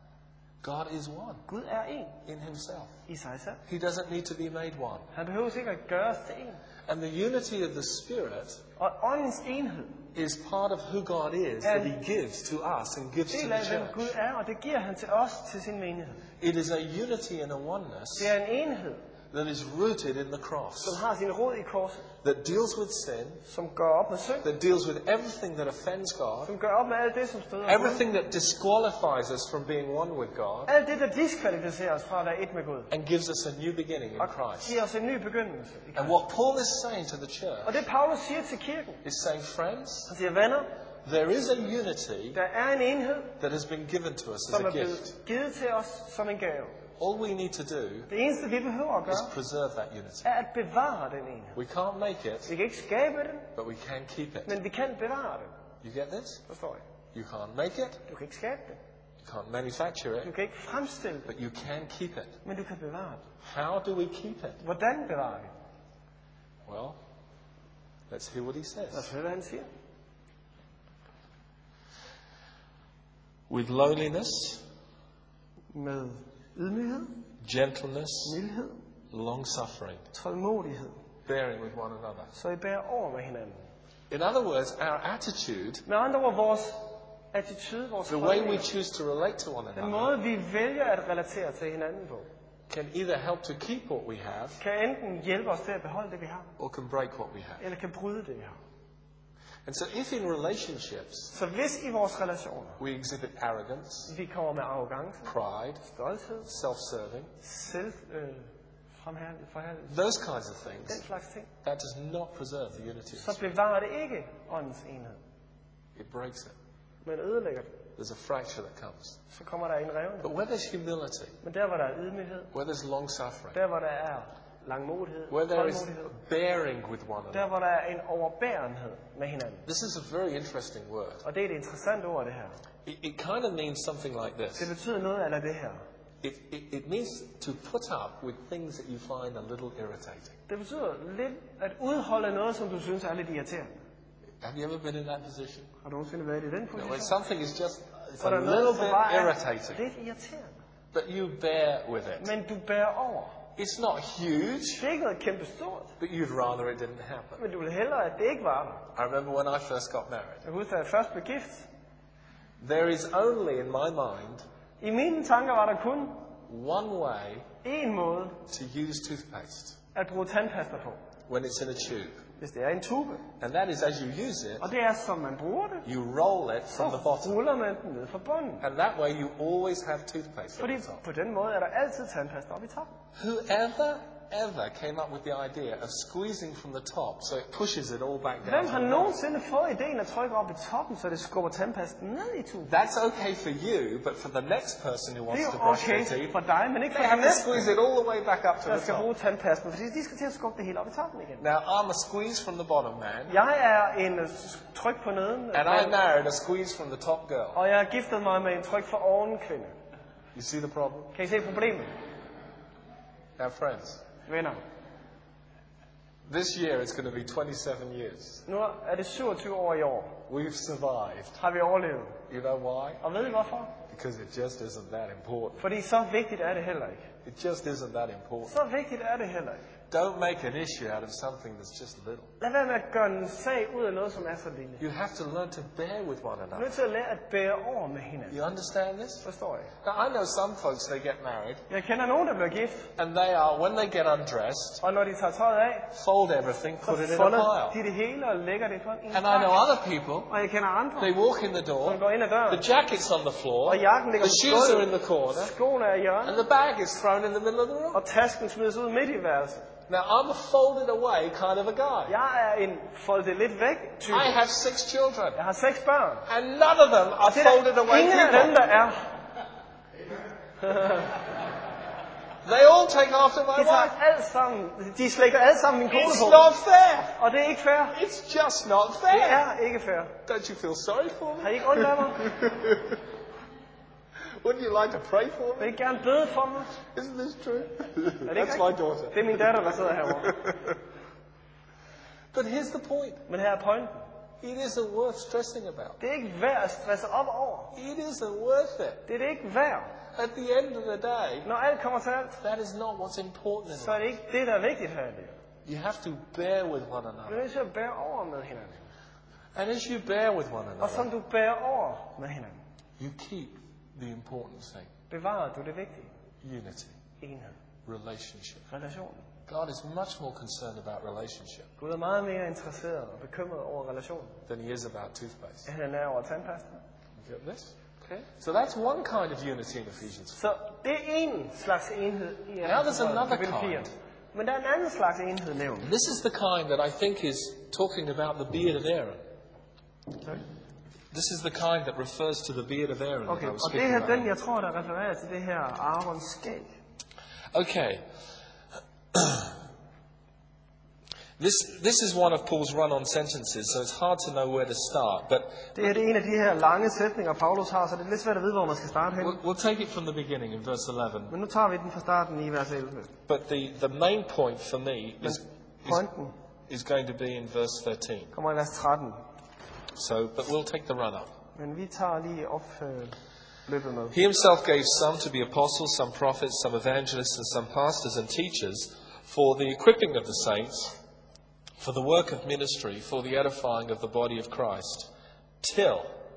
[SPEAKER 1] God is one
[SPEAKER 2] Gud er en
[SPEAKER 1] in himself.
[SPEAKER 2] i sig selv.
[SPEAKER 1] He doesn't need to be made one.
[SPEAKER 2] Han behøver ikke at gøres til en.
[SPEAKER 1] And the unity of the Spirit
[SPEAKER 2] Og åndens enhed
[SPEAKER 1] is part of who God is that he gives to us and gives to
[SPEAKER 2] del
[SPEAKER 1] the
[SPEAKER 2] af, hvem Gud
[SPEAKER 1] church.
[SPEAKER 2] er, og det giver han til os, til sin menighed.
[SPEAKER 1] It is a unity and a oneness
[SPEAKER 2] Det er en enhed,
[SPEAKER 1] that is rooted in the cross,
[SPEAKER 2] som har sin rod i korset,
[SPEAKER 1] that deals with sin,
[SPEAKER 2] som gør op med synd,
[SPEAKER 1] that deals with everything that offends God,
[SPEAKER 2] som gør op med alt det, som støder Gud.
[SPEAKER 1] everything that disqualifies us from being one with God,
[SPEAKER 2] Alt det, der diskvalificerer os fra at være et med Gud.
[SPEAKER 1] and gives us a new beginning in
[SPEAKER 2] Og
[SPEAKER 1] Christ.
[SPEAKER 2] giver os en ny begyndelse. i
[SPEAKER 1] And
[SPEAKER 2] Kristus.
[SPEAKER 1] what Paul is saying to the
[SPEAKER 2] Og
[SPEAKER 1] church
[SPEAKER 2] det Paulus siger til kirken,
[SPEAKER 1] is saying, friends,
[SPEAKER 2] han siger, venner,
[SPEAKER 1] there is a unity
[SPEAKER 2] der er en enhed,
[SPEAKER 1] that has been given to us as
[SPEAKER 2] som
[SPEAKER 1] a
[SPEAKER 2] er blevet
[SPEAKER 1] gift.
[SPEAKER 2] givet til os som en gave.
[SPEAKER 1] All we need to do
[SPEAKER 2] Det eneste, vi behøver at
[SPEAKER 1] is
[SPEAKER 2] gøre,
[SPEAKER 1] preserve that unity.
[SPEAKER 2] er at bevare den enhed.
[SPEAKER 1] We can't make it,
[SPEAKER 2] Vi kan ikke skabe den,
[SPEAKER 1] but we can keep it.
[SPEAKER 2] men vi kan bevare den.
[SPEAKER 1] You get this?
[SPEAKER 2] Forstår I?
[SPEAKER 1] You can't make it,
[SPEAKER 2] Du kan ikke skabe den.
[SPEAKER 1] you can't manufacture
[SPEAKER 2] Du
[SPEAKER 1] it,
[SPEAKER 2] kan ikke fremstille den,
[SPEAKER 1] but you can keep it.
[SPEAKER 2] men du kan bevare den.
[SPEAKER 1] How do we keep it?
[SPEAKER 2] Hvordan bevarer vi?
[SPEAKER 1] Well, let's hear what he
[SPEAKER 2] Lad os
[SPEAKER 1] says.
[SPEAKER 2] høre, hvad han siger.
[SPEAKER 3] With lowliness,
[SPEAKER 2] Med ydmyghed,
[SPEAKER 3] gentleness,
[SPEAKER 2] mildhed,
[SPEAKER 3] long suffering,
[SPEAKER 2] tålmodighed,
[SPEAKER 1] bearing with one another.
[SPEAKER 2] så I bærer over med hinanden.
[SPEAKER 1] In other words, our attitude,
[SPEAKER 2] Med andre ord, vores attitude, vores
[SPEAKER 1] the way we
[SPEAKER 2] holdninger,
[SPEAKER 1] choose to relate to one
[SPEAKER 2] den
[SPEAKER 1] another,
[SPEAKER 2] måde, vi vælger at relatere til hinanden på,
[SPEAKER 1] can either help to keep what we have
[SPEAKER 2] kan enten hjælpe os til at beholde det, vi har,
[SPEAKER 1] or can break what we have.
[SPEAKER 2] eller kan bryde det, vi har.
[SPEAKER 1] And so if in relationships
[SPEAKER 2] Så hvis i vores relationer,
[SPEAKER 1] we exhibit arrogance,
[SPEAKER 2] vi kommer med arrogance,
[SPEAKER 1] pride,
[SPEAKER 2] stolthed,
[SPEAKER 1] self-serving,
[SPEAKER 2] selv, øh, fremherlighed, forherligelse,
[SPEAKER 1] those kinds of
[SPEAKER 2] den
[SPEAKER 1] things,
[SPEAKER 2] slags ting,
[SPEAKER 1] that does not preserve the unity of the
[SPEAKER 2] så
[SPEAKER 1] Spirit.
[SPEAKER 2] bevarer det ikke åndens enhed,
[SPEAKER 1] It breaks it.
[SPEAKER 2] men ødelægger det.
[SPEAKER 1] There's a fracture that comes.
[SPEAKER 2] Så kommer der en revne.
[SPEAKER 1] But where there's humility,
[SPEAKER 2] Men der, hvor der er ydmyghed,
[SPEAKER 1] where there's long suffering,
[SPEAKER 2] der, hvor der er langmodighed,
[SPEAKER 1] where there is
[SPEAKER 2] tålmodighed,
[SPEAKER 1] bearing with one
[SPEAKER 2] der,
[SPEAKER 1] another.
[SPEAKER 2] hvor der er en overbærenhed med hinanden.
[SPEAKER 1] This is a very interesting word.
[SPEAKER 2] Og det er et interessant ord, det her.
[SPEAKER 1] It, it kind of means something like
[SPEAKER 2] Det
[SPEAKER 1] this.
[SPEAKER 2] betyder noget af det her.
[SPEAKER 1] It, it, it means to put up with things that you find a little irritating.
[SPEAKER 2] Det betyder lidt at udholde noget, som du synes er lidt irriterende.
[SPEAKER 1] Have you ever been in that position?
[SPEAKER 2] Har du nogensinde været i den
[SPEAKER 1] You know, when
[SPEAKER 2] position?
[SPEAKER 1] something is just it's
[SPEAKER 2] Hvor
[SPEAKER 1] a
[SPEAKER 2] der er noget,
[SPEAKER 1] little
[SPEAKER 2] som
[SPEAKER 1] bit
[SPEAKER 2] bare er
[SPEAKER 1] irritating,
[SPEAKER 2] lidt irriterende.
[SPEAKER 1] but you bear with it.
[SPEAKER 2] Men du bærer over.
[SPEAKER 1] It's not huge,
[SPEAKER 2] Det er ikke noget kæmpe stort.
[SPEAKER 1] but you'd rather it didn't happen.
[SPEAKER 2] Men du vil hellere, at det ikke var der.
[SPEAKER 1] I remember when I first got married.
[SPEAKER 2] Jeg husker, da jeg først blev gift.
[SPEAKER 1] There is only in my mind
[SPEAKER 2] I mine tanker var der kun
[SPEAKER 1] one way
[SPEAKER 2] én måde
[SPEAKER 1] to use toothpaste
[SPEAKER 2] at bruge tandpasta på.
[SPEAKER 1] when it's in a tube.
[SPEAKER 2] Hvis det er en tube.
[SPEAKER 1] And that is as you use it,
[SPEAKER 2] Og det er, som man bruger det.
[SPEAKER 1] you roll it
[SPEAKER 2] Så
[SPEAKER 1] from the bottom.
[SPEAKER 2] ruller man den ned fra bunden.
[SPEAKER 1] And that way you always have toothpaste
[SPEAKER 2] Fordi
[SPEAKER 1] on the top.
[SPEAKER 2] på den måde er der altid tandpasta oppe i toppen.
[SPEAKER 1] Whoever ever came up with the idea of squeezing from the top so it pushes it all back down
[SPEAKER 2] Hvem
[SPEAKER 1] to
[SPEAKER 2] har
[SPEAKER 1] the bottom?
[SPEAKER 2] nogensinde fået ideen at trykke op i toppen, så det skubber tandpasten ned i tuben?
[SPEAKER 1] That's okay for you, but for the next person who
[SPEAKER 2] Det
[SPEAKER 1] wants
[SPEAKER 2] er
[SPEAKER 1] to
[SPEAKER 2] jo
[SPEAKER 1] brush their
[SPEAKER 2] okay
[SPEAKER 1] teeth,
[SPEAKER 2] for dig, men ikke
[SPEAKER 1] they
[SPEAKER 2] for
[SPEAKER 1] have
[SPEAKER 2] den
[SPEAKER 1] to
[SPEAKER 2] næste,
[SPEAKER 1] squeeze it all the way back up to
[SPEAKER 2] der
[SPEAKER 1] the
[SPEAKER 2] skal bruge
[SPEAKER 1] top.
[SPEAKER 2] tandpasten, fordi de skal til at skubbe det helt op i toppen igen.
[SPEAKER 1] Now, I'm a squeeze from the bottom man,
[SPEAKER 2] Jeg er en øh, tryk på neden,
[SPEAKER 1] and I married a squeeze from the top girl.
[SPEAKER 2] og jeg har giftet mig med en tryk for oven kvinde.
[SPEAKER 1] You see the problem?
[SPEAKER 2] Kan I se problemet?
[SPEAKER 1] Our friends.
[SPEAKER 2] Venner.
[SPEAKER 1] This year it's going to be twenty-seven years.
[SPEAKER 2] Nu er det syvogtyve år i år.
[SPEAKER 1] We've survived.
[SPEAKER 2] Har vi overlevet.
[SPEAKER 1] You know why?
[SPEAKER 2] Og ved I hvorfor?
[SPEAKER 1] Because it just isn't that important.
[SPEAKER 2] Fordi så vigtigt er det heller ikke.
[SPEAKER 1] It just isn't that important.
[SPEAKER 2] Så vigtigt er det heller ikke.
[SPEAKER 1] Don't make an issue out of something that's just little.
[SPEAKER 2] Lad være med at gøre en sag ud af noget, som er så lille.
[SPEAKER 1] You have to learn to bear with one
[SPEAKER 2] Du er
[SPEAKER 1] another.
[SPEAKER 2] nødt til at lære at bære over med hinanden.
[SPEAKER 1] You understand this?
[SPEAKER 2] Forstår I?
[SPEAKER 1] Now, I know some folks, they get married,
[SPEAKER 2] Jeg kender nogen, der bliver gift,
[SPEAKER 1] and they are, when they get undressed,
[SPEAKER 2] og når de tager tøjet af,
[SPEAKER 1] fold everything,
[SPEAKER 2] så
[SPEAKER 1] put it in a
[SPEAKER 2] folder
[SPEAKER 1] pile.
[SPEAKER 2] de det hele og lægger det på en
[SPEAKER 1] And I know
[SPEAKER 2] pakke.
[SPEAKER 1] other people,
[SPEAKER 2] Og jeg kender andre,
[SPEAKER 1] they walk in the
[SPEAKER 2] som
[SPEAKER 1] door,
[SPEAKER 2] går ind ad døren,
[SPEAKER 1] the jacket's on the floor,
[SPEAKER 2] og jakken ligger
[SPEAKER 1] the
[SPEAKER 2] på
[SPEAKER 1] shoes are in
[SPEAKER 2] gulvet,
[SPEAKER 1] the corner,
[SPEAKER 2] skoene er i
[SPEAKER 1] and
[SPEAKER 2] hjørnet,
[SPEAKER 1] the bag is thrown in the middle of the room.
[SPEAKER 2] og tasken smides ud midt i værelset.
[SPEAKER 1] Now, I'm a folded away kind of a guy.
[SPEAKER 2] Jeg er en foldet lidt væk type.
[SPEAKER 1] I have six children,
[SPEAKER 2] Jeg har seks børn.
[SPEAKER 1] and none of them are
[SPEAKER 2] Det er
[SPEAKER 1] folded
[SPEAKER 2] der
[SPEAKER 1] away
[SPEAKER 2] ingen af dem,
[SPEAKER 1] people.
[SPEAKER 2] der er.
[SPEAKER 1] They all take after my
[SPEAKER 2] De tager
[SPEAKER 1] wife.
[SPEAKER 2] alt sammen. De slækker alt sammen min kone
[SPEAKER 1] It's
[SPEAKER 2] på.
[SPEAKER 1] not fair.
[SPEAKER 2] Og det er ikke fair.
[SPEAKER 1] It's just not
[SPEAKER 2] Det
[SPEAKER 1] fair.
[SPEAKER 2] er ikke fair.
[SPEAKER 1] Don't you feel sorry for
[SPEAKER 2] Har
[SPEAKER 1] me?
[SPEAKER 2] I ikke ondt af mig?
[SPEAKER 1] Wouldn't you like to pray for
[SPEAKER 2] Vil
[SPEAKER 1] me?
[SPEAKER 2] I ikke gerne bede for mig?
[SPEAKER 1] Isn't this true?
[SPEAKER 2] Er det ikke
[SPEAKER 1] That's my
[SPEAKER 2] rigtigt?
[SPEAKER 1] daughter.
[SPEAKER 2] Det er min datter, der sidder herovre.
[SPEAKER 1] But here's the point.
[SPEAKER 2] Men her er pointen.
[SPEAKER 1] It isn't worth stressing about.
[SPEAKER 2] Det er ikke værd at stresse op over.
[SPEAKER 1] It isn't worth it.
[SPEAKER 2] Det er det ikke værd.
[SPEAKER 1] At the end of the day,
[SPEAKER 2] Når alt kommer til alt,
[SPEAKER 1] that is not what's important in
[SPEAKER 2] så er det
[SPEAKER 1] life.
[SPEAKER 2] ikke det, der er vigtigt her i livet.
[SPEAKER 1] You have to bear with one
[SPEAKER 2] Du er
[SPEAKER 1] another.
[SPEAKER 2] nødt til at bære over med hinanden.
[SPEAKER 1] And as you bear with one
[SPEAKER 2] Og som
[SPEAKER 1] another,
[SPEAKER 2] du bærer over med hinanden,
[SPEAKER 1] you keep the important thing.
[SPEAKER 2] bevarer du det vigtige.
[SPEAKER 1] Unity.
[SPEAKER 2] Enhed.
[SPEAKER 1] Relationship.
[SPEAKER 2] Relationen.
[SPEAKER 1] God is much more concerned about relationship
[SPEAKER 2] Gud er meget mere interesseret og bekymret over relationen,
[SPEAKER 1] than he is about toothpaste.
[SPEAKER 2] end han er over tandpasta.
[SPEAKER 1] You get this? Okay. So that's one kind of unity in Ephesians.
[SPEAKER 2] Så det er en slags enhed i
[SPEAKER 1] Now there's another
[SPEAKER 2] kapitel fire.
[SPEAKER 1] kind.
[SPEAKER 2] Men der er en anden slags enhed nævnt.
[SPEAKER 1] This is the kind that I think is talking about the beard of Aaron. This is the kind that refers to the beard of Aaron
[SPEAKER 2] Okay,
[SPEAKER 1] that I was
[SPEAKER 2] og det
[SPEAKER 1] speaking
[SPEAKER 2] her, den
[SPEAKER 1] about.
[SPEAKER 2] jeg tror, der refererer til det her Aarons skæg.
[SPEAKER 1] Okay. This, this is one of Paul's run-on sentences, so it's hard to know where to start. But
[SPEAKER 2] Det her det er en af de her lange sætninger, Paulus har, så det er lidt svært at vide, hvor man skal starte hen.
[SPEAKER 1] we'll, we'll take it from the beginning in verse eleven.
[SPEAKER 2] Men nu tager vi den fra starten i vers elleve.
[SPEAKER 1] But the, the main point for me is, is,
[SPEAKER 2] Pointen
[SPEAKER 1] is going to be in verse thirteen.
[SPEAKER 2] kommer i vers tretten.
[SPEAKER 1] So, but we'll take the run-up.
[SPEAKER 2] Men vi tager lige op øh, løbet med.
[SPEAKER 1] He himself gave some to be apostles, some prophets, some evangelists, and some pastors and teachers for the equipping of the saints,
[SPEAKER 3] for the work of ministry, for the edifying of the body of Christ, till,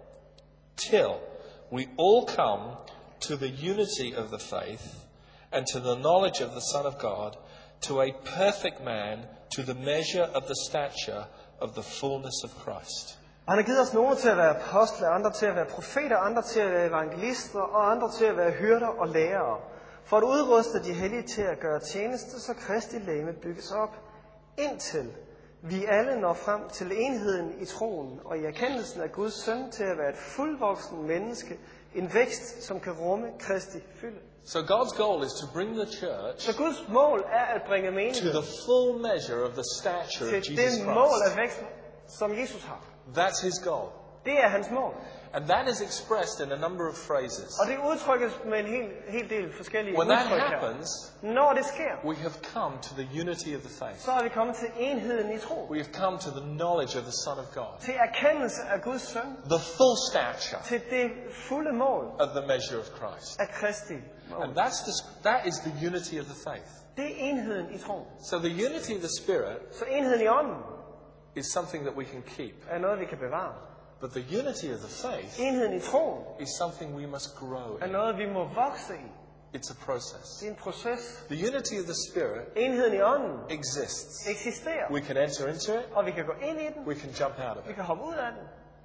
[SPEAKER 3] till we all come to the unity of the faith and to the knowledge of the Son of God, to a perfect man, to the measure of the stature of the fullness of Christ.
[SPEAKER 2] Han har givet os nogle til at være apostle, andre til at være profeter, andre til at være evangelister, og andre til at være hyrder og lærere, for at udruste de hellige til at gøre tjeneste, så Kristi legeme bygges op, indtil vi alle når frem til enheden i troen og i erkendelsen af Guds søn til at være et fuldvoksen menneske, en vækst, som kan rumme Kristi fylde.
[SPEAKER 1] So God's goal is to bring the church
[SPEAKER 2] Så Guds mål er at bringe
[SPEAKER 1] to
[SPEAKER 2] menigheden
[SPEAKER 1] the full measure of the stature of
[SPEAKER 2] til
[SPEAKER 1] Jesus
[SPEAKER 2] det mål
[SPEAKER 1] Christ.
[SPEAKER 2] af væksten, som Jesus har.
[SPEAKER 1] That's his goal.
[SPEAKER 2] Det er hans mål.
[SPEAKER 1] And that is expressed in a number of phrases.
[SPEAKER 2] Og det udtrykkes med en hel, hel del forskellige
[SPEAKER 1] When that
[SPEAKER 2] udtryk her.
[SPEAKER 1] happens,
[SPEAKER 2] Når det sker,
[SPEAKER 1] we have come to the unity of the faith.
[SPEAKER 2] så er vi kommet til enheden i tro.
[SPEAKER 1] We have come to the knowledge of the Son of God.
[SPEAKER 2] Til erkendelse af Guds søn.
[SPEAKER 1] The full stature
[SPEAKER 2] Til det fulde mål
[SPEAKER 1] of the measure of Christ.
[SPEAKER 2] af Kristi mål.
[SPEAKER 1] And that's the, that is the unity of the faith.
[SPEAKER 2] Det er enheden i tro.
[SPEAKER 1] So the unity of the Spirit
[SPEAKER 2] Så enheden i ånden
[SPEAKER 1] is something that we can keep.
[SPEAKER 2] er noget, vi kan bevare.
[SPEAKER 1] But the unity of the faith
[SPEAKER 2] Enheden i troen
[SPEAKER 1] is something we must grow
[SPEAKER 2] er
[SPEAKER 1] in.
[SPEAKER 2] noget, vi må vokse i.
[SPEAKER 1] It's a process.
[SPEAKER 2] Det er en proces.
[SPEAKER 1] The unity of the Spirit
[SPEAKER 2] Enheden i ånden
[SPEAKER 1] exists.
[SPEAKER 2] eksisterer,
[SPEAKER 1] We can enter into it.
[SPEAKER 2] og vi kan gå ind i den,
[SPEAKER 1] We can jump out of
[SPEAKER 2] vi
[SPEAKER 1] it.
[SPEAKER 2] kan hoppe ud af den.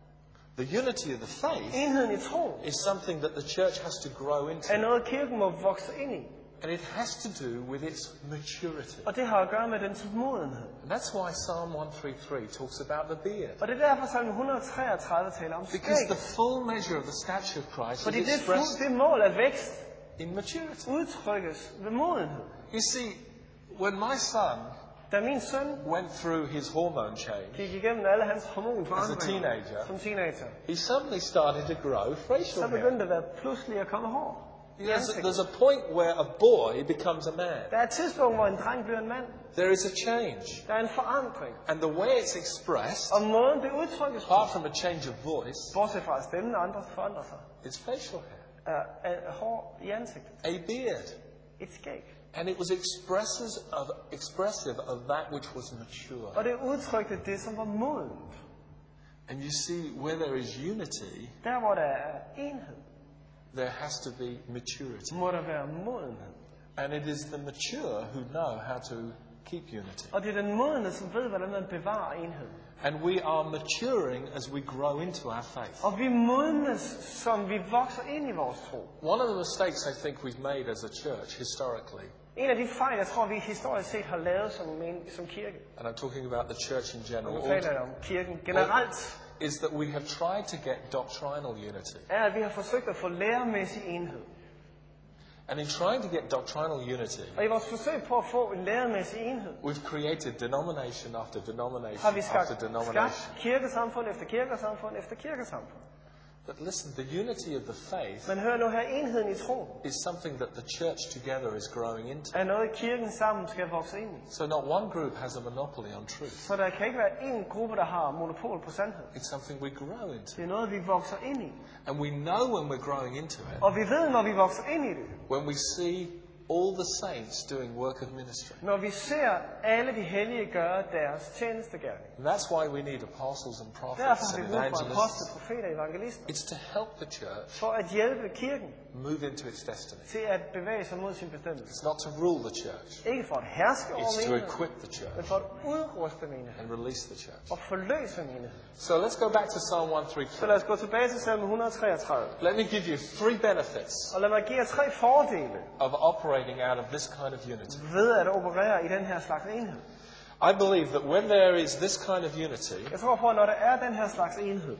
[SPEAKER 1] The unity of the faith
[SPEAKER 2] Enheden i troen
[SPEAKER 1] is something that the church has to grow into.
[SPEAKER 2] er noget, kirken må vokse ind i.
[SPEAKER 1] And it has to do with its maturity.
[SPEAKER 2] Og det har at gøre med dens modenhed.
[SPEAKER 1] And that's why Psalm one thirty-three talks about the beard.
[SPEAKER 2] Og det er derfor, salme et hundrede og treogtredive taler om
[SPEAKER 1] Because the
[SPEAKER 2] skægget.
[SPEAKER 1] full measure of the stature of Christ
[SPEAKER 2] Fordi
[SPEAKER 1] is
[SPEAKER 2] det,
[SPEAKER 1] expressed
[SPEAKER 2] fu- det mål af vækst
[SPEAKER 1] in maturity.
[SPEAKER 2] udtrykkes ved modenhed.
[SPEAKER 1] You see, when my son
[SPEAKER 2] Da min søn
[SPEAKER 1] went through his hormone change,
[SPEAKER 2] gik igennem alle hans hormonforandringer
[SPEAKER 1] teenager.
[SPEAKER 2] som teenager,
[SPEAKER 1] he suddenly started to grow
[SPEAKER 2] så
[SPEAKER 1] facial hair.
[SPEAKER 2] begyndte der pludselig at komme hår. i
[SPEAKER 1] There's,
[SPEAKER 2] ansigtet.
[SPEAKER 1] there's a point where a boy becomes a man.
[SPEAKER 2] Der er et tidspunkt, hvor en dreng bliver en mand.
[SPEAKER 1] There is a change.
[SPEAKER 2] Der er en forandring.
[SPEAKER 1] And the way it's expressed,
[SPEAKER 2] Og måden det udtrykkes på,
[SPEAKER 1] apart from a change of voice,
[SPEAKER 2] bortset fra at stemmen og andre forandrer sig,
[SPEAKER 1] is facial hair.
[SPEAKER 2] er, er hår i ansigtet.
[SPEAKER 1] A beard.
[SPEAKER 2] Et skæg.
[SPEAKER 1] And it was expresses of, expressive of that which was mature.
[SPEAKER 2] Og det udtrykte det, som var modent.
[SPEAKER 1] And you see, where there is unity,
[SPEAKER 2] Der, hvor der er enhed,
[SPEAKER 1] there has to be maturity.
[SPEAKER 2] må der være modenhed.
[SPEAKER 1] And it is the mature who know how to keep unity.
[SPEAKER 2] Og det er den modne, som ved, hvordan man bevarer enhed.
[SPEAKER 1] And we are maturing as we grow into our faith.
[SPEAKER 2] Og vi modnes, som vi vokser ind i vores tro.
[SPEAKER 1] One of the mistakes I think we've made as a church historically,
[SPEAKER 2] En af de fejl, jeg tror, vi historisk set har lavet som, men- som kirke,
[SPEAKER 1] and I'm talking about the church in
[SPEAKER 2] og
[SPEAKER 1] general,
[SPEAKER 2] nu taler jeg om kirken generelt,
[SPEAKER 1] is that we have tried to get doctrinal unity.
[SPEAKER 2] er, at vi har forsøgt at få læremæssig enhed.
[SPEAKER 1] And in trying to get doctrinal unity,
[SPEAKER 2] Og i vores forsøg på at få en læremæssig enhed,
[SPEAKER 1] we've created denomination after denomination
[SPEAKER 2] har vi
[SPEAKER 1] after
[SPEAKER 2] skabt,
[SPEAKER 1] denomination.
[SPEAKER 2] skabt kirkesamfund efter kirkesamfund efter kirkesamfund.
[SPEAKER 1] But listen, the unity of the faith
[SPEAKER 2] Men hør nu her, enheden i tro
[SPEAKER 1] is something that the church together is growing into.
[SPEAKER 2] er noget, kirken sammen skal vokse ind i.
[SPEAKER 1] So not one group has a monopoly on truth.
[SPEAKER 2] Så der kan ikke være én gruppe, der har monopol på sandhed.
[SPEAKER 1] It's something we grow into.
[SPEAKER 2] Det er noget, vi vokser ind i.
[SPEAKER 1] And we know when we're growing into it,
[SPEAKER 2] Og vi ved, når vi vokser ind i det,
[SPEAKER 1] when we see all the saints doing work of ministry.
[SPEAKER 2] når vi ser alle de hellige gøre deres tjenestegærning.
[SPEAKER 1] And that's why we need apostles and
[SPEAKER 2] Derfor
[SPEAKER 1] prophets
[SPEAKER 2] har vi
[SPEAKER 1] and
[SPEAKER 2] brug for apostle,
[SPEAKER 1] evangelists.
[SPEAKER 2] profeter og evangelister.
[SPEAKER 1] It's to help the church
[SPEAKER 2] For at hjælpe kirken
[SPEAKER 1] move into its destiny.
[SPEAKER 2] til at bevæge sig mod sin bestemmelse.
[SPEAKER 1] It's not to rule the church.
[SPEAKER 2] Ikke for at herske over
[SPEAKER 1] It's to
[SPEAKER 2] menigheden,
[SPEAKER 1] equip the
[SPEAKER 2] men
[SPEAKER 1] church
[SPEAKER 2] for at udruste menigheden
[SPEAKER 1] and release the church.
[SPEAKER 2] og forløse menigheden.
[SPEAKER 1] So let's go back to Psalm one
[SPEAKER 2] Så
[SPEAKER 1] thirty-three.
[SPEAKER 2] lad os gå tilbage til salme et hundrede og treogtredive.
[SPEAKER 1] Let me give you three benefits
[SPEAKER 2] Og lad mig give jer tre fordele
[SPEAKER 1] of operating out of this kind of unity.
[SPEAKER 2] ved at operere i den her slags enhed.
[SPEAKER 1] I believe that when there is this kind of unity,
[SPEAKER 2] Jeg tror på, at når der er den her slags enhed,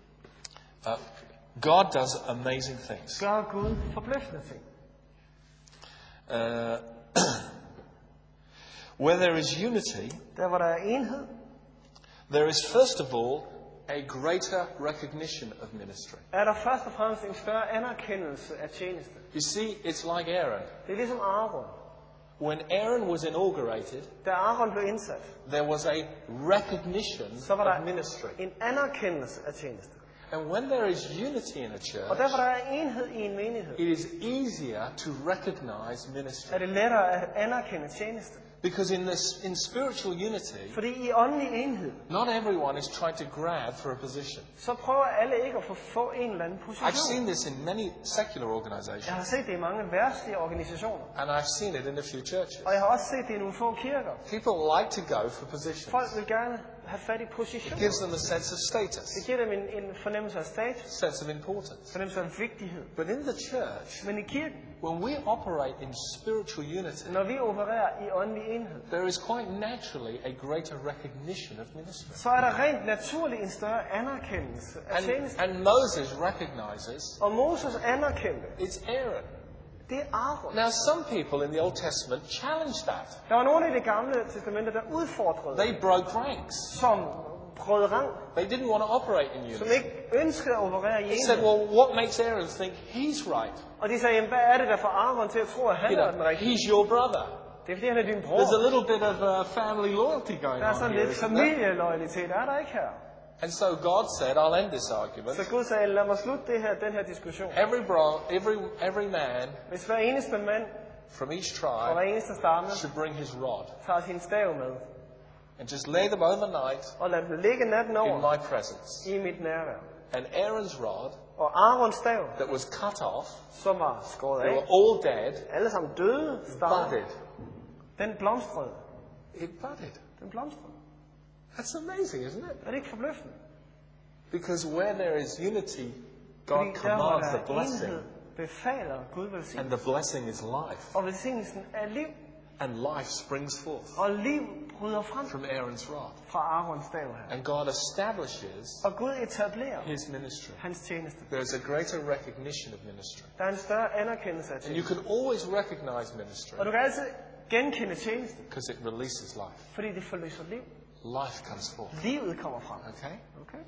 [SPEAKER 1] uh, God does amazing things.
[SPEAKER 2] gør Gud forbløffende ting.
[SPEAKER 1] Uh, where there is unity,
[SPEAKER 2] Der hvor der er enhed,
[SPEAKER 1] there is first of all a greater recognition of ministry.
[SPEAKER 2] er der først og fremmest en større anerkendelse af tjeneste.
[SPEAKER 1] You see, it's like Aaron.
[SPEAKER 2] Det er ligesom Aaron.
[SPEAKER 1] When Aaron was inaugurated,
[SPEAKER 2] Da Aaron blev indsat,
[SPEAKER 1] there was a recognition
[SPEAKER 2] så var
[SPEAKER 1] of
[SPEAKER 2] der
[SPEAKER 1] ministry.
[SPEAKER 2] en anerkendelse af tjeneste.
[SPEAKER 1] And when there is unity in a
[SPEAKER 2] Og
[SPEAKER 1] church,
[SPEAKER 2] derfor der er enhed i en menighed,
[SPEAKER 1] it is easier to recognize ministry.
[SPEAKER 2] er det lettere at anerkende tjeneste.
[SPEAKER 1] Because in this, in spiritual unity,
[SPEAKER 2] Fordi i åndelig enhed,
[SPEAKER 1] not everyone is trying to grab for a position.
[SPEAKER 2] så prøver alle ikke at få, få en eller anden
[SPEAKER 1] I've
[SPEAKER 2] position.
[SPEAKER 1] seen this in many secular
[SPEAKER 2] Jeg har
[SPEAKER 1] organizations,
[SPEAKER 2] set det i mange værtslige organisationer.
[SPEAKER 1] and I've seen it in a few churches.
[SPEAKER 2] Og jeg har også set det i nogle få kirker.
[SPEAKER 1] People like to go for positions.
[SPEAKER 2] Folk vil gerne have fat i
[SPEAKER 1] It
[SPEAKER 2] positioner.
[SPEAKER 1] gives them a sense of status,
[SPEAKER 2] Det giver dem en, en fornemmelse af status,
[SPEAKER 1] sense of importance.
[SPEAKER 2] fornemmelse af vigtighed.
[SPEAKER 1] But in the church,
[SPEAKER 2] Men i kirken,
[SPEAKER 1] when we operate in spiritual unity,
[SPEAKER 2] når vi opererer i åndelig enhed,
[SPEAKER 1] there is quite naturally a greater recognition of ministry.
[SPEAKER 2] så er der rent naturligt en større anerkendelse af
[SPEAKER 1] And,
[SPEAKER 2] tjenesten.
[SPEAKER 1] and Moses recognizes
[SPEAKER 2] Og Moses anerkendte,
[SPEAKER 1] it's Aaron.
[SPEAKER 2] det er Aaron.
[SPEAKER 1] Now, some people in the Old Testament challenged that.
[SPEAKER 2] Der var nogle i det gamle testamente, der udfordrede,
[SPEAKER 1] They broke ranks.
[SPEAKER 2] som brød rang,
[SPEAKER 1] They didn't want to operate in
[SPEAKER 2] som
[SPEAKER 1] unity.
[SPEAKER 2] ikke ønskede at operere i
[SPEAKER 1] They said,
[SPEAKER 2] enhed.
[SPEAKER 1] well, what makes Aaron think he's right?
[SPEAKER 2] Og de sagde, jamen, hvad er det, der får Aaron til at tro, at han
[SPEAKER 1] You
[SPEAKER 2] er den
[SPEAKER 1] know,
[SPEAKER 2] rigtige?
[SPEAKER 1] he's your brother.
[SPEAKER 2] Det er fordi, han er din bror.
[SPEAKER 1] There's a little bit of uh, family loyalty going
[SPEAKER 2] Der er
[SPEAKER 1] on
[SPEAKER 2] sådan
[SPEAKER 1] here,
[SPEAKER 2] lidt
[SPEAKER 1] isn't there?
[SPEAKER 2] familieloyalitet, er der ikke her?
[SPEAKER 1] And so God said, I'll end this argument.
[SPEAKER 2] Så Gud sagde, lad mig slutte det her, den her diskussion.
[SPEAKER 1] Every bro, every every man
[SPEAKER 2] Hvis hver eneste mand
[SPEAKER 1] from each
[SPEAKER 2] og hver
[SPEAKER 1] tribe
[SPEAKER 2] eneste stamme
[SPEAKER 1] should bring his rod
[SPEAKER 2] tager sin stav med,
[SPEAKER 1] and just lay them overnight
[SPEAKER 2] og lader dem ligge natten
[SPEAKER 1] in
[SPEAKER 2] over
[SPEAKER 1] my presence.
[SPEAKER 2] i mit nærvær.
[SPEAKER 1] And Aaron's rod
[SPEAKER 2] Og Aarons stav,
[SPEAKER 1] that was cut off,
[SPEAKER 2] som var skåret
[SPEAKER 1] they
[SPEAKER 2] af,
[SPEAKER 1] were all dead,
[SPEAKER 2] alle sammen døde stammer,
[SPEAKER 1] budded.
[SPEAKER 2] den blomstrede.
[SPEAKER 1] It budded.
[SPEAKER 2] Den blomstrede.
[SPEAKER 1] That's amazing, isn't it?
[SPEAKER 2] Er det ikke forbløffende?
[SPEAKER 1] Because where there is unity,
[SPEAKER 2] Fordi
[SPEAKER 1] God
[SPEAKER 2] der, hvor
[SPEAKER 1] commands
[SPEAKER 2] der
[SPEAKER 1] the
[SPEAKER 2] er
[SPEAKER 1] blessing,
[SPEAKER 2] enhed, befaler Gud
[SPEAKER 1] and
[SPEAKER 2] velsignelse.
[SPEAKER 1] the blessing is life,
[SPEAKER 2] Og velsignelsen er liv.
[SPEAKER 1] and life springs forth
[SPEAKER 2] Og liv bryder frem
[SPEAKER 1] from Aaron's rod.
[SPEAKER 2] fra Aarons stav her.
[SPEAKER 1] And God establishes
[SPEAKER 2] Og Gud etablerer
[SPEAKER 1] his ministry.
[SPEAKER 2] hans tjeneste.
[SPEAKER 1] There's a greater recognition of ministry.
[SPEAKER 2] Der er en større anerkendelse af
[SPEAKER 1] And you
[SPEAKER 2] tjeneste.
[SPEAKER 1] can always recognize ministry
[SPEAKER 2] Og du kan altid genkende tjeneste,
[SPEAKER 1] because it releases life.
[SPEAKER 2] fordi det forløser liv.
[SPEAKER 1] Life comes forth.
[SPEAKER 2] Livet kommer frem.
[SPEAKER 1] Okay?
[SPEAKER 2] Okay?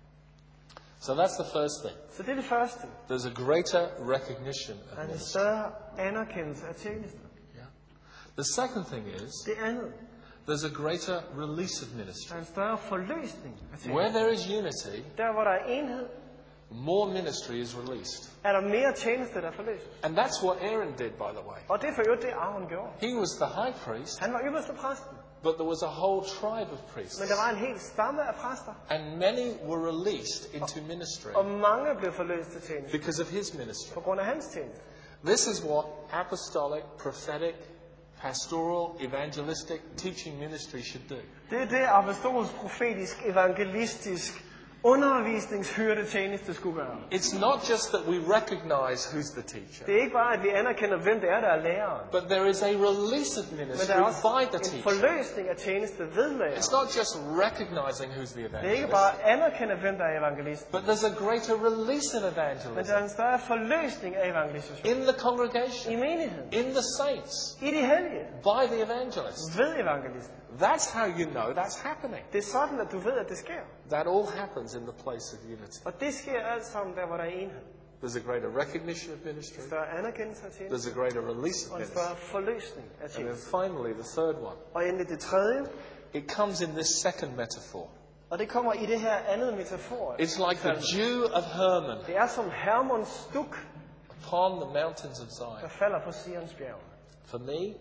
[SPEAKER 1] So that's the first thing.
[SPEAKER 2] Så det er det første.
[SPEAKER 1] There's a greater recognition of
[SPEAKER 2] Der er en
[SPEAKER 1] ministry.
[SPEAKER 2] større anerkendelse af tjeneste.
[SPEAKER 1] Yeah. The second thing is
[SPEAKER 2] Det andet.
[SPEAKER 1] there's a greater release of
[SPEAKER 2] Der
[SPEAKER 1] ministry.
[SPEAKER 2] er en større forløsning af
[SPEAKER 1] Where
[SPEAKER 2] tjeneste.
[SPEAKER 1] there is unity,
[SPEAKER 2] Der hvor der er enhed,
[SPEAKER 1] more ministry is released.
[SPEAKER 2] er der mere tjeneste, der forløses.
[SPEAKER 1] And that's what Aaron did, by the way.
[SPEAKER 2] Og det er for øvrigt det, Aaron gjorde.
[SPEAKER 1] He was the high priest,
[SPEAKER 2] Han var ypperste præsten.
[SPEAKER 1] but there was a whole tribe of
[SPEAKER 2] Men
[SPEAKER 1] priests.
[SPEAKER 2] der var en hel stamme af præster.
[SPEAKER 1] And many were released into ministry
[SPEAKER 2] Og mange blev forløst til tjeneste.
[SPEAKER 1] because of his ministry.
[SPEAKER 2] På grund af hans tjeneste.
[SPEAKER 1] This is what apostolic, prophetic, pastoral, evangelistic teaching ministry should do.
[SPEAKER 2] Det er det, apostolsk, profetisk, evangelistisk, undervisningshyrde tjeneste skulle gøre.
[SPEAKER 1] It's not just that we recognize who's the teacher,
[SPEAKER 2] Det er ikke bare, at vi anerkender, hvem det er, der er læreren.
[SPEAKER 1] but there is a release of
[SPEAKER 2] Men
[SPEAKER 1] ministry
[SPEAKER 2] der er også
[SPEAKER 1] by the
[SPEAKER 2] en
[SPEAKER 1] teacher.
[SPEAKER 2] forløsning af tjeneste ved læreren.
[SPEAKER 1] It's not just recognizing who's the
[SPEAKER 2] Det er ikke
[SPEAKER 1] evangelist,
[SPEAKER 2] bare at anerkende, hvem der er evangelist.
[SPEAKER 1] but there's a greater release of
[SPEAKER 2] Men der
[SPEAKER 1] evangelism
[SPEAKER 2] er en større forløsning af evangelisation.
[SPEAKER 1] in the
[SPEAKER 2] I
[SPEAKER 1] congregation,
[SPEAKER 2] menigheden.
[SPEAKER 1] in the saints,
[SPEAKER 2] I de hellige.
[SPEAKER 1] by the evangelist.
[SPEAKER 2] Ved evangelisten.
[SPEAKER 1] That's how you know that's happening.
[SPEAKER 2] Det er sådan, at du ved, at det sker.
[SPEAKER 1] That all happens in the place of unity.
[SPEAKER 2] Og det sker alt sammen der, hvor der er enhed.
[SPEAKER 1] There's a greater recognition of ministry.
[SPEAKER 2] En større anerkendelse af tjeneste.
[SPEAKER 1] There's a greater release of
[SPEAKER 2] Og en
[SPEAKER 1] ministry.
[SPEAKER 2] større forløsning af
[SPEAKER 1] And then
[SPEAKER 2] tjeneste.
[SPEAKER 1] finally, the third one.
[SPEAKER 2] Og endelig det tredje.
[SPEAKER 1] It comes in this second metaphor.
[SPEAKER 2] Og det kommer i det her andet metafor.
[SPEAKER 1] It's like the dew of Hermon
[SPEAKER 2] Det er som Hermons duk,
[SPEAKER 1] upon the mountains of
[SPEAKER 2] der
[SPEAKER 1] Zion.
[SPEAKER 2] falder på Sions bjerg.
[SPEAKER 1] For me,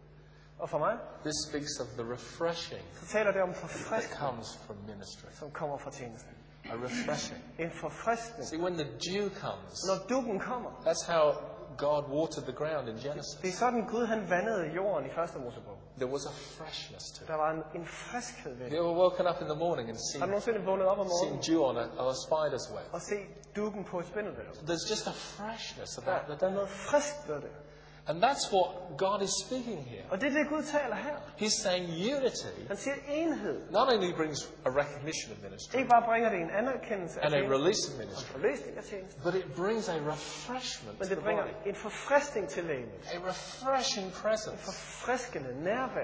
[SPEAKER 2] Og for mig,
[SPEAKER 1] this speaks of the refreshing
[SPEAKER 2] så taler det om
[SPEAKER 1] that
[SPEAKER 2] forfriskning,
[SPEAKER 1] comes from ministry.
[SPEAKER 2] som kommer fra tjenesten.
[SPEAKER 1] A refreshing.
[SPEAKER 2] En forfriskning.
[SPEAKER 1] See, when the dew comes,
[SPEAKER 2] Når dukken kommer,
[SPEAKER 1] that's how God watered the ground in
[SPEAKER 2] det
[SPEAKER 1] Genesis.
[SPEAKER 2] er sådan Gud han vandede jorden i første Mosebog.
[SPEAKER 1] There was a freshness to it.
[SPEAKER 2] Der var en, en friskhed ved
[SPEAKER 1] Have
[SPEAKER 2] det.
[SPEAKER 1] you ever woken up in the morning and
[SPEAKER 2] Har
[SPEAKER 1] seen,
[SPEAKER 2] du nogensinde vågnet op om
[SPEAKER 1] seen
[SPEAKER 2] morgenen
[SPEAKER 1] dew on a, on a spider's web?
[SPEAKER 2] og se dukken på et spindelvæv?
[SPEAKER 1] There's just a freshness
[SPEAKER 2] Der,
[SPEAKER 1] about the
[SPEAKER 2] der er
[SPEAKER 1] day.
[SPEAKER 2] noget frisk ved det.
[SPEAKER 1] And that's what God is speaking here.
[SPEAKER 2] Og det er det, Gud taler her.
[SPEAKER 1] He's saying unity
[SPEAKER 2] Han siger enhed.
[SPEAKER 1] not only brings a recognition of ministry
[SPEAKER 2] Ikke bare bringer det en anerkendelse af
[SPEAKER 1] and a
[SPEAKER 2] tjeneste,
[SPEAKER 1] release of
[SPEAKER 2] og en
[SPEAKER 1] ministry,
[SPEAKER 2] forløsning af tjeneste,
[SPEAKER 1] but it brings a refreshment
[SPEAKER 2] men
[SPEAKER 1] to
[SPEAKER 2] det
[SPEAKER 1] the
[SPEAKER 2] bringer
[SPEAKER 1] body,
[SPEAKER 2] en forfriskning til lægemet.
[SPEAKER 1] a refreshing presence.
[SPEAKER 2] Forfriskende nærvær.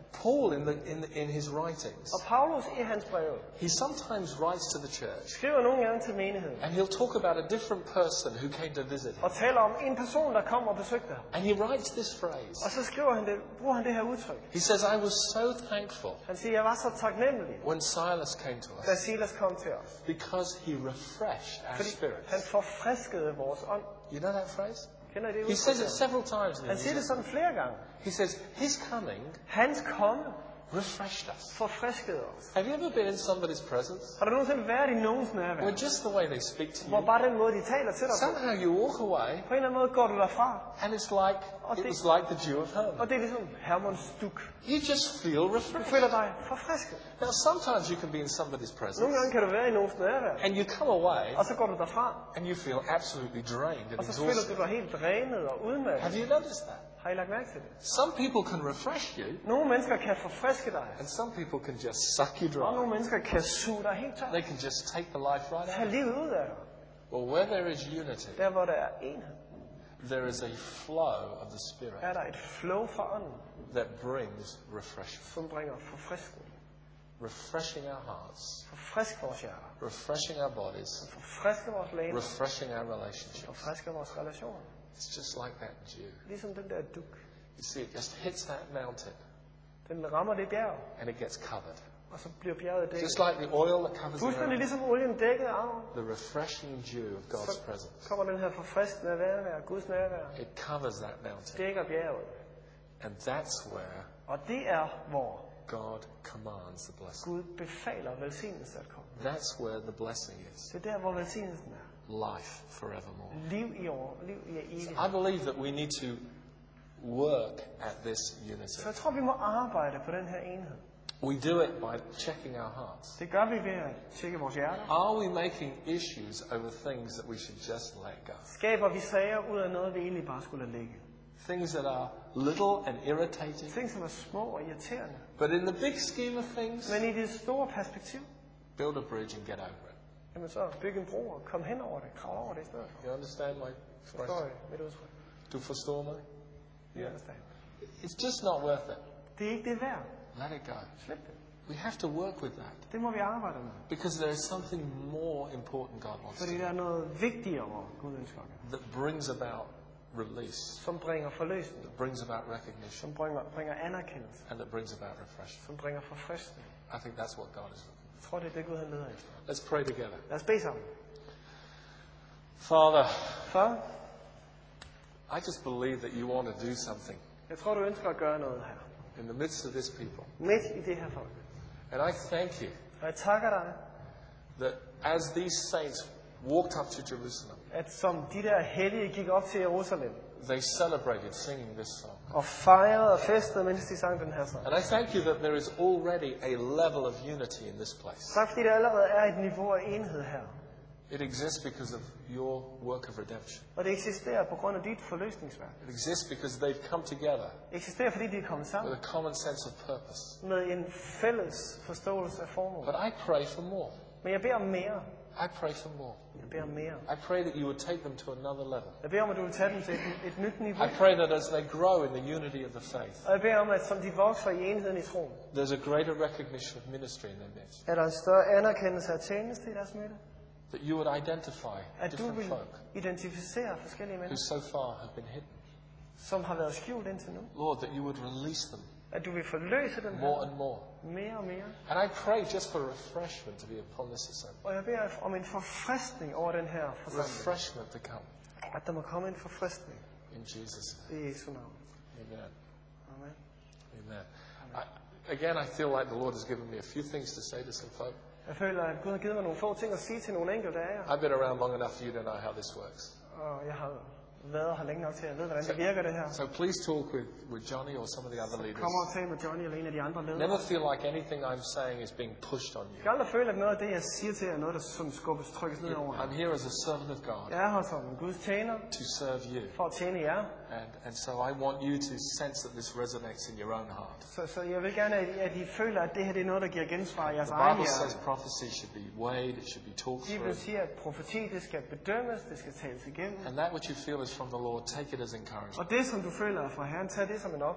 [SPEAKER 1] Paul, in, the, in, the, in his writings,
[SPEAKER 2] Og Paulus i hans breve
[SPEAKER 1] he sometimes writes to the church,
[SPEAKER 2] skriver nogle gange til menigheden
[SPEAKER 1] and he'll talk about a different person who came to visit him.
[SPEAKER 2] og taler om en person, der kom og besøgte ham.
[SPEAKER 1] And he writes this phrase.
[SPEAKER 2] Og så skriver han det, bruger han det her udtryk.
[SPEAKER 1] He says, I was so thankful
[SPEAKER 2] Han siger, jeg var så taknemmelig,
[SPEAKER 1] when Silas came to
[SPEAKER 2] da
[SPEAKER 1] us,
[SPEAKER 2] Silas kom til os.
[SPEAKER 1] because he refreshed our
[SPEAKER 2] Fordi
[SPEAKER 1] spirits.
[SPEAKER 2] han forfriskede vores ånd.
[SPEAKER 1] You know that phrase?
[SPEAKER 2] Kender I det
[SPEAKER 1] He says
[SPEAKER 2] udtryk?
[SPEAKER 1] it several times in
[SPEAKER 2] Han
[SPEAKER 1] the
[SPEAKER 2] siger
[SPEAKER 1] New
[SPEAKER 2] det sådan flere gange.
[SPEAKER 1] He says, his coming
[SPEAKER 2] Hans komme
[SPEAKER 1] refreshed us.
[SPEAKER 2] forfriskede os.
[SPEAKER 1] Have you ever been in somebody's presence
[SPEAKER 2] Har du nogensinde været i nogens nærvær,
[SPEAKER 1] where just the way they speak to
[SPEAKER 2] hvor
[SPEAKER 1] you,
[SPEAKER 2] bare den måde, de taler til dig på,
[SPEAKER 1] somehow you walk away
[SPEAKER 2] på en eller anden måde går du derfra,
[SPEAKER 1] and it's like, it was like the dew of heaven.
[SPEAKER 2] og det er ligesom Hermons duk.
[SPEAKER 1] You just feel
[SPEAKER 2] Du
[SPEAKER 1] refreshed.
[SPEAKER 2] føler dig forfrisket.
[SPEAKER 1] Now sometimes you can be in somebody's
[SPEAKER 2] Nogle
[SPEAKER 1] presence
[SPEAKER 2] gange kan du være i nogens nærvær,
[SPEAKER 1] and you come away
[SPEAKER 2] og så går du derfra,
[SPEAKER 1] and you feel absolutely drained and
[SPEAKER 2] og så føler du
[SPEAKER 1] exhausted.
[SPEAKER 2] dig helt drænet og
[SPEAKER 1] Have
[SPEAKER 2] udmattet.
[SPEAKER 1] you noticed that?
[SPEAKER 2] Har I lagt mærke til det?
[SPEAKER 1] Some people can refresh you
[SPEAKER 2] Nogle mennesker kan forfriske dig,
[SPEAKER 1] and some people can just suck you
[SPEAKER 2] og
[SPEAKER 1] dry.
[SPEAKER 2] nogle mennesker kan suge dig helt tør.
[SPEAKER 1] They can just take the life right
[SPEAKER 2] Tag
[SPEAKER 1] out of you.
[SPEAKER 2] livet ud af dig.
[SPEAKER 1] Well, where there is unity,
[SPEAKER 2] Der hvor der er enhed,
[SPEAKER 1] there is a flow of the Spirit
[SPEAKER 2] er der et flow fra ånden,
[SPEAKER 1] that brings refreshment.
[SPEAKER 2] som bringer forfriskning.
[SPEAKER 1] Refreshing our hearts,
[SPEAKER 2] Forfrisk vores hjerter.
[SPEAKER 1] refreshing our bodies,
[SPEAKER 2] Forfriske vores læger.
[SPEAKER 1] refreshing our relationships.
[SPEAKER 2] Forfriske vores relationer.
[SPEAKER 1] It's just like that dew.
[SPEAKER 2] Ligesom den der duk.
[SPEAKER 1] You see, it just hits that mountain
[SPEAKER 2] Den rammer det bjerg,
[SPEAKER 1] and it gets covered.
[SPEAKER 2] og så bliver bjerget dækket.
[SPEAKER 1] Just like the oil that covers the
[SPEAKER 2] Fuldstændig
[SPEAKER 1] earth,
[SPEAKER 2] ligesom olien dækkede arven,
[SPEAKER 1] the refreshing dew of God's
[SPEAKER 2] så
[SPEAKER 1] presence.
[SPEAKER 2] kommer den her forfriskende nærvær, Guds nærvær,
[SPEAKER 1] It covers that mountain.
[SPEAKER 2] dækker bjerget.
[SPEAKER 1] And that's where
[SPEAKER 2] Og det er, hvor
[SPEAKER 1] God commands the blessing.
[SPEAKER 2] Gud befaler velsignelse at komme.
[SPEAKER 1] That's where the blessing is.
[SPEAKER 2] Det er der, hvor velsignelsen er.
[SPEAKER 1] Life forevermore.
[SPEAKER 2] Liv i år, liv i evighed.
[SPEAKER 1] I believe that we need to work at this
[SPEAKER 2] Så
[SPEAKER 1] unity.
[SPEAKER 2] jeg tror, vi må arbejde på den her enhed.
[SPEAKER 1] We do it by checking our hearts.
[SPEAKER 2] Det gør vi ved at tjekke vores hjerter.
[SPEAKER 1] Are we making issues over things that we should just let go?
[SPEAKER 2] Skaber vi sager ud af noget, vi egentlig bare skulle lade ligge.
[SPEAKER 1] Things that are little and irritating.
[SPEAKER 2] Ting, som er små og irriterende.
[SPEAKER 1] But in the big scheme of things,
[SPEAKER 2] Men i det store perspektiv,
[SPEAKER 1] build a bridge and get over it.
[SPEAKER 2] jamen så bygge en bro og kom hen over det, krav over det i stedet for.
[SPEAKER 1] You understand my
[SPEAKER 2] Forstår
[SPEAKER 1] phrase?
[SPEAKER 2] I mit udtryk?
[SPEAKER 1] Du forstår mig?
[SPEAKER 2] You understand?
[SPEAKER 1] It's just not worth it.
[SPEAKER 2] Det er ikke det værd.
[SPEAKER 1] Let it go.
[SPEAKER 2] Slip det.
[SPEAKER 1] We have to work with that.
[SPEAKER 2] Det må vi arbejde med.
[SPEAKER 1] Because there is something more important God wants to
[SPEAKER 2] Fordi
[SPEAKER 1] do
[SPEAKER 2] der er noget vigtigere, Gud ønsker at gøre,
[SPEAKER 1] that brings about release,
[SPEAKER 2] som bringer forløsning,
[SPEAKER 1] that brings about recognition,
[SPEAKER 2] som bringer, bringer anerkendelse,
[SPEAKER 1] and that brings about refreshment.
[SPEAKER 2] som bringer forfriskning.
[SPEAKER 1] I think that's what God is looking
[SPEAKER 2] Jeg tror, det er det, Gud han leder efter.
[SPEAKER 1] for. Let's pray together.
[SPEAKER 2] Lad os bede sammen.
[SPEAKER 1] Father,
[SPEAKER 2] Far,
[SPEAKER 1] I just believe that you want to do something
[SPEAKER 2] jeg tror, du ønsker at gøre noget her.
[SPEAKER 1] in the midst of this people.
[SPEAKER 2] Midt i det her folk.
[SPEAKER 1] And I thank you
[SPEAKER 2] Og jeg takker dig,
[SPEAKER 1] that as these saints walked up to Jerusalem,
[SPEAKER 2] at som de der hellige gik op til Jerusalem,
[SPEAKER 1] they celebrated singing this song.
[SPEAKER 2] og fejrede og festede, mens de sang den her sang.
[SPEAKER 1] And I thank you that there is already a level of unity in this place.
[SPEAKER 2] Tak fordi der allerede er et niveau af enhed her.
[SPEAKER 1] It exists because of your work of redemption.
[SPEAKER 2] Og det eksisterer på grund af dit forløsningsværk.
[SPEAKER 1] It exists because they've come together
[SPEAKER 2] Det eksisterer, fordi de er kommet sammen
[SPEAKER 1] with a common sense of purpose.
[SPEAKER 2] med en fælles forståelse af formål.
[SPEAKER 1] But I pray for more.
[SPEAKER 2] Men jeg beder om mere.
[SPEAKER 1] I pray for more.
[SPEAKER 2] Jeg beder om mere.
[SPEAKER 1] I pray that you would take them to another level.
[SPEAKER 2] Jeg beder om, at du vil tage dem til et, et nyt niveau.
[SPEAKER 1] I pray that as they grow in the unity of the faith,
[SPEAKER 2] Og jeg beder om, at som de vokser i enheden i troen,
[SPEAKER 1] there's a greater recognition of ministry in their midst.
[SPEAKER 2] er der en større anerkendelse af tjeneste i deres midte.
[SPEAKER 1] That you would identify
[SPEAKER 2] At du
[SPEAKER 1] different
[SPEAKER 2] vil
[SPEAKER 1] folk
[SPEAKER 2] identificere forskellige
[SPEAKER 1] who
[SPEAKER 2] mennesker,
[SPEAKER 1] so far have been hidden.
[SPEAKER 2] som har været skjult indtil nu.
[SPEAKER 1] Lord, that you would release them
[SPEAKER 2] At du vil forløse dem
[SPEAKER 1] more
[SPEAKER 2] her
[SPEAKER 1] and more.
[SPEAKER 2] mere og mere.
[SPEAKER 1] And I pray just for refreshment to be upon this assembly.
[SPEAKER 2] Og jeg beder om en forfriskning over den her forsamling.
[SPEAKER 1] Refreshment to come.
[SPEAKER 2] At der må komme en forfriskning
[SPEAKER 1] In Jesus' name.
[SPEAKER 2] i Jesu navn.
[SPEAKER 1] Amen.
[SPEAKER 2] Amen.
[SPEAKER 1] Amen. I, again, I feel like the Lord has given me a few things to say to some folk.
[SPEAKER 2] Jeg føler, at Gud har givet mig nogle få ting at sige til nogle enkelte af jer.
[SPEAKER 1] I've been around long enough for you to know how this works.
[SPEAKER 2] Og jeg har været her længe nok til, at jeg ved, hvordan det virker det her.
[SPEAKER 1] So please talk with, with Johnny or some of the other leaders.
[SPEAKER 2] Kom og tal med Johnny eller en af de andre ledere.
[SPEAKER 1] Never feel like anything I'm saying is being pushed on
[SPEAKER 2] Jeg
[SPEAKER 1] you.
[SPEAKER 2] skal aldrig føle, at noget af det, jeg siger til jer, er noget, der sådan skubbes, trykkes ned over.
[SPEAKER 1] I'm here as a servant of God
[SPEAKER 2] Jeg er her som Guds tjener
[SPEAKER 1] to serve you.
[SPEAKER 2] for at tjene jer.
[SPEAKER 1] And, and so I want you to sense that this resonates in your own heart.
[SPEAKER 2] Så, så jeg vil gerne, at I, at I føler, at det her det er noget, der giver gensvar i jeres
[SPEAKER 1] The
[SPEAKER 2] egen
[SPEAKER 1] Bible says
[SPEAKER 2] hjerte.
[SPEAKER 1] prophecy should be weighed, it should be talked through.
[SPEAKER 2] Bibelen siger, at profeti, det skal bedømmes, det skal tales igennem.
[SPEAKER 1] And that which you feel is from the Lord, take it as encouragement.
[SPEAKER 2] Og det, som du føler er fra Herren, tag det som en opmuntring.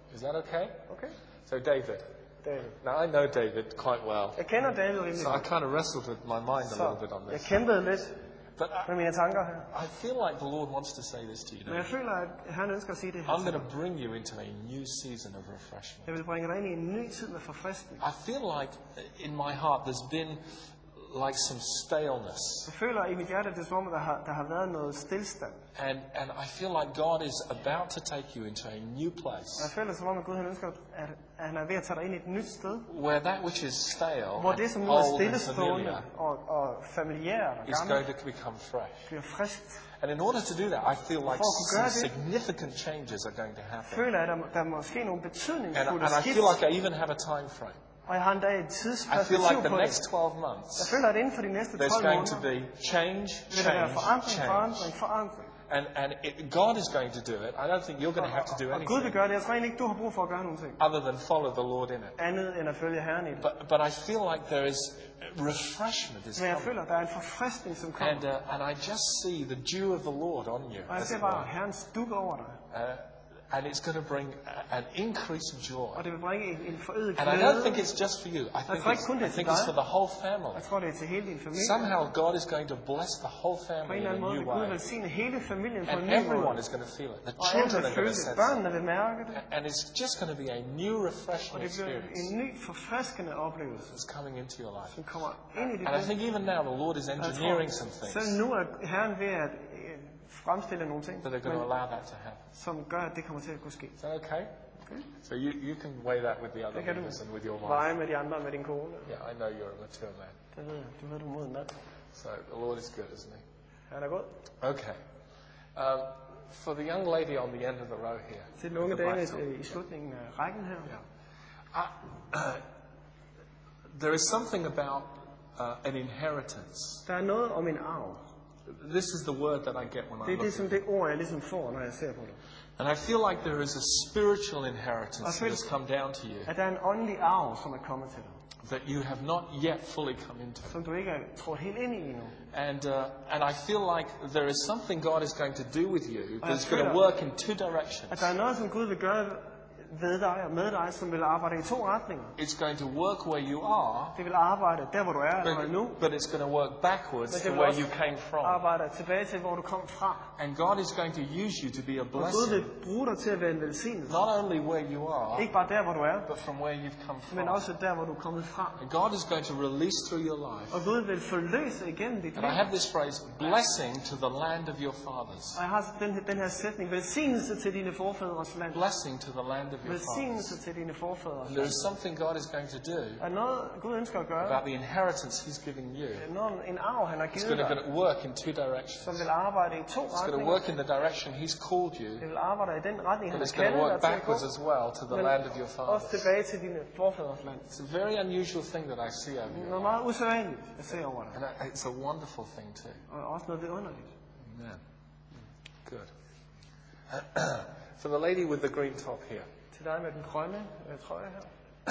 [SPEAKER 1] Is that okay?
[SPEAKER 2] Okay?
[SPEAKER 1] So David.
[SPEAKER 2] David.
[SPEAKER 1] Now I know David quite well.
[SPEAKER 2] Jeg kender David rimelig
[SPEAKER 1] So I
[SPEAKER 2] godt.
[SPEAKER 1] kind of wrestled with my mind a
[SPEAKER 2] Så
[SPEAKER 1] little bit on
[SPEAKER 2] jeg
[SPEAKER 1] this.
[SPEAKER 2] kæmpede lidt
[SPEAKER 1] But I,
[SPEAKER 2] med mine tanker her.
[SPEAKER 1] I feel like the Lord wants to say this to you
[SPEAKER 2] Men
[SPEAKER 1] now.
[SPEAKER 2] jeg føler, at Herren ønsker at sige det her
[SPEAKER 1] I'm
[SPEAKER 2] til
[SPEAKER 1] going
[SPEAKER 2] dig.
[SPEAKER 1] to bring you into a new season of refreshment.
[SPEAKER 2] Jeg vil bringe dig ind i en ny tid med forfriskning.
[SPEAKER 1] I feel like in my heart there's been like some staleness.
[SPEAKER 2] Jeg føler i mit hjerte, at det er som om, der har, der har været noget stillstand.
[SPEAKER 1] And, and I feel like God is about to take you into a new
[SPEAKER 2] Og jeg
[SPEAKER 1] place
[SPEAKER 2] føler som om, at Gud han ønsker, at, at han er ved at tage dig ind i et nyt sted.
[SPEAKER 1] where that which is stale
[SPEAKER 2] Hvor
[SPEAKER 1] and
[SPEAKER 2] det, som nu er
[SPEAKER 1] old and
[SPEAKER 2] stillestående
[SPEAKER 1] familiar
[SPEAKER 2] og, og familiært og
[SPEAKER 1] is
[SPEAKER 2] gammelt,
[SPEAKER 1] going to become fresh.
[SPEAKER 2] bliver friskt.
[SPEAKER 1] And in order to do that, I feel like
[SPEAKER 2] For at kunne
[SPEAKER 1] some
[SPEAKER 2] gøre det,
[SPEAKER 1] significant changes are going to happen.
[SPEAKER 2] Føler jeg, at der, der er måske nogle
[SPEAKER 1] And,
[SPEAKER 2] betydningsfulde
[SPEAKER 1] and I
[SPEAKER 2] skift.
[SPEAKER 1] feel like I even have a time frame.
[SPEAKER 2] Og jeg har endda et
[SPEAKER 1] I feel
[SPEAKER 2] tidsperspektiv
[SPEAKER 1] like the
[SPEAKER 2] på det.
[SPEAKER 1] next twelve
[SPEAKER 2] Jeg
[SPEAKER 1] months,
[SPEAKER 2] føler, at inden for de næste
[SPEAKER 1] there's
[SPEAKER 2] tolv
[SPEAKER 1] going to
[SPEAKER 2] måneder,
[SPEAKER 1] be change,
[SPEAKER 2] vil der være
[SPEAKER 1] change,
[SPEAKER 2] forandring,
[SPEAKER 1] change.
[SPEAKER 2] forandring, forandring.
[SPEAKER 1] And, and it, God is going to do it. I don't think you're going to have to do
[SPEAKER 2] Og Gud vil
[SPEAKER 1] anything
[SPEAKER 2] gøre det. Jeg tror egentlig ikke, du har brug for at gøre nogen ting.
[SPEAKER 1] other than follow the Lord in it.
[SPEAKER 2] Andet end at følge Herren i det.
[SPEAKER 1] But, but I feel like there is refreshment is
[SPEAKER 2] Men jeg
[SPEAKER 1] coming.
[SPEAKER 2] føler, at der er en forfriskning, som kommer.
[SPEAKER 1] And, uh, and I just see the dew of the Lord on you.
[SPEAKER 2] Og jeg
[SPEAKER 1] as
[SPEAKER 2] ser
[SPEAKER 1] it
[SPEAKER 2] bare
[SPEAKER 1] were.
[SPEAKER 2] Herrens duk over dig.
[SPEAKER 1] Uh, and it's going to bring a- an increase of joy.
[SPEAKER 2] Og det vil bringe en, en forøget
[SPEAKER 1] And I don't
[SPEAKER 2] glæde.
[SPEAKER 1] think it's just for you. I think
[SPEAKER 2] tror ikke
[SPEAKER 1] it's,
[SPEAKER 2] kun det er
[SPEAKER 1] I
[SPEAKER 2] til
[SPEAKER 1] think it's
[SPEAKER 2] dig.
[SPEAKER 1] for the whole family.
[SPEAKER 2] Jeg tror, det er til hele din familie.
[SPEAKER 1] Somehow God is going to bless the whole
[SPEAKER 2] På en
[SPEAKER 1] family
[SPEAKER 2] eller
[SPEAKER 1] in
[SPEAKER 2] anden
[SPEAKER 1] a
[SPEAKER 2] måde
[SPEAKER 1] new
[SPEAKER 2] vil Gud
[SPEAKER 1] way.
[SPEAKER 2] velsigne hele familien på en
[SPEAKER 1] And
[SPEAKER 2] ny
[SPEAKER 1] everyone
[SPEAKER 2] måde.
[SPEAKER 1] is going to feel it. The
[SPEAKER 2] Og alle
[SPEAKER 1] children
[SPEAKER 2] vil
[SPEAKER 1] are going
[SPEAKER 2] føle
[SPEAKER 1] to
[SPEAKER 2] det.
[SPEAKER 1] sense it.
[SPEAKER 2] Børnene vil mærke det.
[SPEAKER 1] And it's just going to be a new
[SPEAKER 2] Og
[SPEAKER 1] refreshing
[SPEAKER 2] det bliver
[SPEAKER 1] experience
[SPEAKER 2] en ny, forfriskende oplevelse,
[SPEAKER 1] that's coming into your life.
[SPEAKER 2] som kommer ind i dit
[SPEAKER 1] And I
[SPEAKER 2] liv.
[SPEAKER 1] think even now the Lord is
[SPEAKER 2] Og jeg
[SPEAKER 1] engineering
[SPEAKER 2] tror,
[SPEAKER 1] some
[SPEAKER 2] selv
[SPEAKER 1] things
[SPEAKER 2] nu er Herren ved at øh, fremstille nogle ting,
[SPEAKER 1] that are going to
[SPEAKER 2] men,
[SPEAKER 1] allow that to happen.
[SPEAKER 2] som gør, at det kommer til at kunne ske.
[SPEAKER 1] Is that okay? So you, you can weigh that with the other
[SPEAKER 2] Det kan du
[SPEAKER 1] leaders and with your wife.
[SPEAKER 2] veje med de andre, med din kone.
[SPEAKER 1] Yeah, I know you're a mature man.
[SPEAKER 2] Det ved jeg. Du ved, du er moden mand.
[SPEAKER 1] So the Lord is good, isn't he?
[SPEAKER 2] Han er god.
[SPEAKER 1] Okay. Um, for the young lady on the end of the row here.
[SPEAKER 2] Til den unge
[SPEAKER 1] with the
[SPEAKER 2] dame
[SPEAKER 1] black top.
[SPEAKER 2] øh, i slutningen af rækken her.
[SPEAKER 1] Yeah. Uh, there is something about uh, an inheritance.
[SPEAKER 2] Der er noget om en arv.
[SPEAKER 1] This is the word that I get when I
[SPEAKER 2] Det er
[SPEAKER 1] look
[SPEAKER 2] det, som
[SPEAKER 1] at
[SPEAKER 2] det ord, jeg ligesom får, når jeg ser på det.
[SPEAKER 1] And I feel like there is a spiritual inheritance
[SPEAKER 2] I
[SPEAKER 1] that
[SPEAKER 2] feel-
[SPEAKER 1] has come down to you
[SPEAKER 2] At der er en åndelig arv, som er kommet til dig.
[SPEAKER 1] that you have not yet fully come into.
[SPEAKER 2] Som du ikke er trådt helt ind i endnu.
[SPEAKER 1] And, uh, and I feel like there is something God is going to do with you that's going to
[SPEAKER 2] feel-
[SPEAKER 1] work in two directions.
[SPEAKER 2] At der er noget, som Gud vil gøre ved dig og med dig, som vil arbejde i to retninger.
[SPEAKER 1] It's going to work where you are,
[SPEAKER 2] Det vil arbejde der, hvor du er allerede nu.
[SPEAKER 1] but, but it's going to work backwards
[SPEAKER 2] Men
[SPEAKER 1] to
[SPEAKER 2] det vil
[SPEAKER 1] where
[SPEAKER 2] også
[SPEAKER 1] you came from.
[SPEAKER 2] arbejde tilbage til, hvor du kom fra.
[SPEAKER 1] And God is going to use you to be a
[SPEAKER 2] Og Gud
[SPEAKER 1] blessing,
[SPEAKER 2] vil bruge dig til at være en velsignelse.
[SPEAKER 1] not only where you are,
[SPEAKER 2] Ikke bare der, hvor du er,
[SPEAKER 1] but from where you've come
[SPEAKER 2] men
[SPEAKER 1] from.
[SPEAKER 2] også der, hvor du er kommet fra.
[SPEAKER 1] And God is going to release through your life.
[SPEAKER 2] Og Gud vil forløse igennem dit
[SPEAKER 1] And
[SPEAKER 2] liv.
[SPEAKER 1] I have this phrase, blessing to the land of your fathers.
[SPEAKER 2] Og jeg har den, her- den her sætning, velsignelse til dine forfædres land.
[SPEAKER 1] Blessing to the land of your fathers.
[SPEAKER 2] Velsignelse til dine forfædres
[SPEAKER 1] And there
[SPEAKER 2] land.
[SPEAKER 1] is something God is going to do
[SPEAKER 2] Der er noget, Gud ønsker at gøre.
[SPEAKER 1] about the inheritance He's giving you.
[SPEAKER 2] Noget, en arv, han har
[SPEAKER 1] It's
[SPEAKER 2] givet
[SPEAKER 1] going to,
[SPEAKER 2] dig,
[SPEAKER 1] going to work in two directions.
[SPEAKER 2] som vil arbejde i to
[SPEAKER 1] It's going to
[SPEAKER 2] retninger.
[SPEAKER 1] work in the direction He's called you,
[SPEAKER 2] Det vil arbejde i den retning, han
[SPEAKER 1] but
[SPEAKER 2] har
[SPEAKER 1] it's going to
[SPEAKER 2] kaldet
[SPEAKER 1] work
[SPEAKER 2] dig til at gå.
[SPEAKER 1] backwards as well to the
[SPEAKER 2] Men
[SPEAKER 1] land of your
[SPEAKER 2] også
[SPEAKER 1] fathers.
[SPEAKER 2] tilbage til dine forfædres land.
[SPEAKER 1] It's a very unusual thing that I see over you.
[SPEAKER 2] Noget meget usædvanligt, jeg ser over dig.
[SPEAKER 1] And I- it's a wonderful thing too.
[SPEAKER 2] Og også noget vidunderligt.
[SPEAKER 1] Amen. Good. For the lady with the green top here.
[SPEAKER 2] Til dig med den grønne øh, trøje her.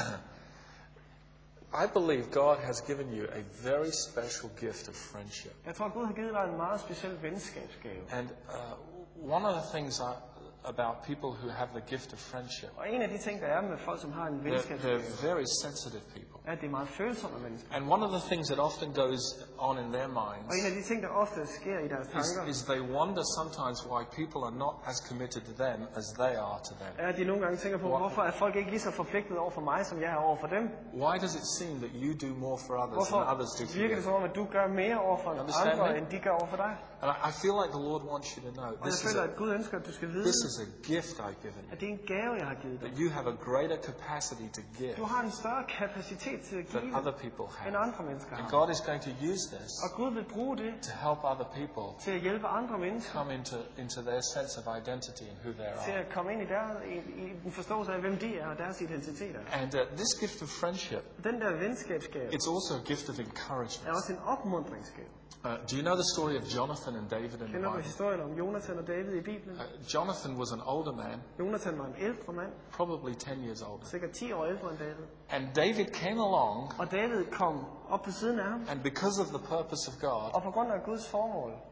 [SPEAKER 1] I believe God has given you a very special gift of friendship.
[SPEAKER 2] Jeg tror, Gud har givet dig en meget speciel venskabsgave.
[SPEAKER 1] And uh, one of the things I, about people who have the gift of friendship,
[SPEAKER 2] Og en af de ting, der er med folk, som har en
[SPEAKER 1] they're,
[SPEAKER 2] venskabsgave,
[SPEAKER 1] they're very sensitive people.
[SPEAKER 2] er, at det er meget følsomme mennesker.
[SPEAKER 1] And one of the things that often goes on in their minds
[SPEAKER 2] Og en af de ting, der ofte sker i deres
[SPEAKER 1] is,
[SPEAKER 2] tanker,
[SPEAKER 1] is they wonder sometimes why people are not as committed to them as they are to them.
[SPEAKER 2] er, at de nogle gange tænker på, hvorfor er folk ikke lige så forpligtet over for mig, som jeg er over for dem?
[SPEAKER 1] Why does it seem that you do more for others
[SPEAKER 2] Hvorfor
[SPEAKER 1] than others do for
[SPEAKER 2] virker det
[SPEAKER 1] you?
[SPEAKER 2] som om, at du gør mere over for
[SPEAKER 1] Understand
[SPEAKER 2] andre,
[SPEAKER 1] me?
[SPEAKER 2] end de gør over for dig?
[SPEAKER 1] And I, I feel like the Lord wants you to know
[SPEAKER 2] Og jeg
[SPEAKER 1] this is
[SPEAKER 2] føler,
[SPEAKER 1] a,
[SPEAKER 2] at Gud ønsker, at du skal vide,
[SPEAKER 1] this is a gift I've given you.
[SPEAKER 2] at det er en gave, jeg har givet dig.
[SPEAKER 1] That you have a greater capacity to give
[SPEAKER 2] Du har en større kapacitet til at
[SPEAKER 1] than
[SPEAKER 2] give,
[SPEAKER 1] other people
[SPEAKER 2] end
[SPEAKER 1] have.
[SPEAKER 2] andre mennesker
[SPEAKER 1] And
[SPEAKER 2] har.
[SPEAKER 1] God is going to use this
[SPEAKER 2] Og Gud vil bruge det
[SPEAKER 1] to help other people
[SPEAKER 2] til at hjælpe andre mennesker
[SPEAKER 1] come into, into their sense of identity and who they
[SPEAKER 2] til
[SPEAKER 1] are.
[SPEAKER 2] at komme ind i, der, i, i den forståelse af, hvem de er og deres identitet er.
[SPEAKER 1] And uh, this gift of friendship,
[SPEAKER 2] Den der venskabsgave
[SPEAKER 1] it's also a gift of
[SPEAKER 2] er
[SPEAKER 1] encouragement.
[SPEAKER 2] også en opmuntringsgave.
[SPEAKER 1] Uh, do you know the story of Jonathan and David in the
[SPEAKER 2] Kender du
[SPEAKER 1] Bible?
[SPEAKER 2] historien om Jonathan og David i Bibelen?
[SPEAKER 1] Uh, Jonathan was an older man,
[SPEAKER 2] Jonathan var en ældre mand,
[SPEAKER 1] probably ten years older.
[SPEAKER 2] sikkert ti år ældre end David.
[SPEAKER 1] And David came along,
[SPEAKER 2] Og David kom op på siden af ham,
[SPEAKER 1] and because of the purpose of God,
[SPEAKER 2] og på grund af Guds formål,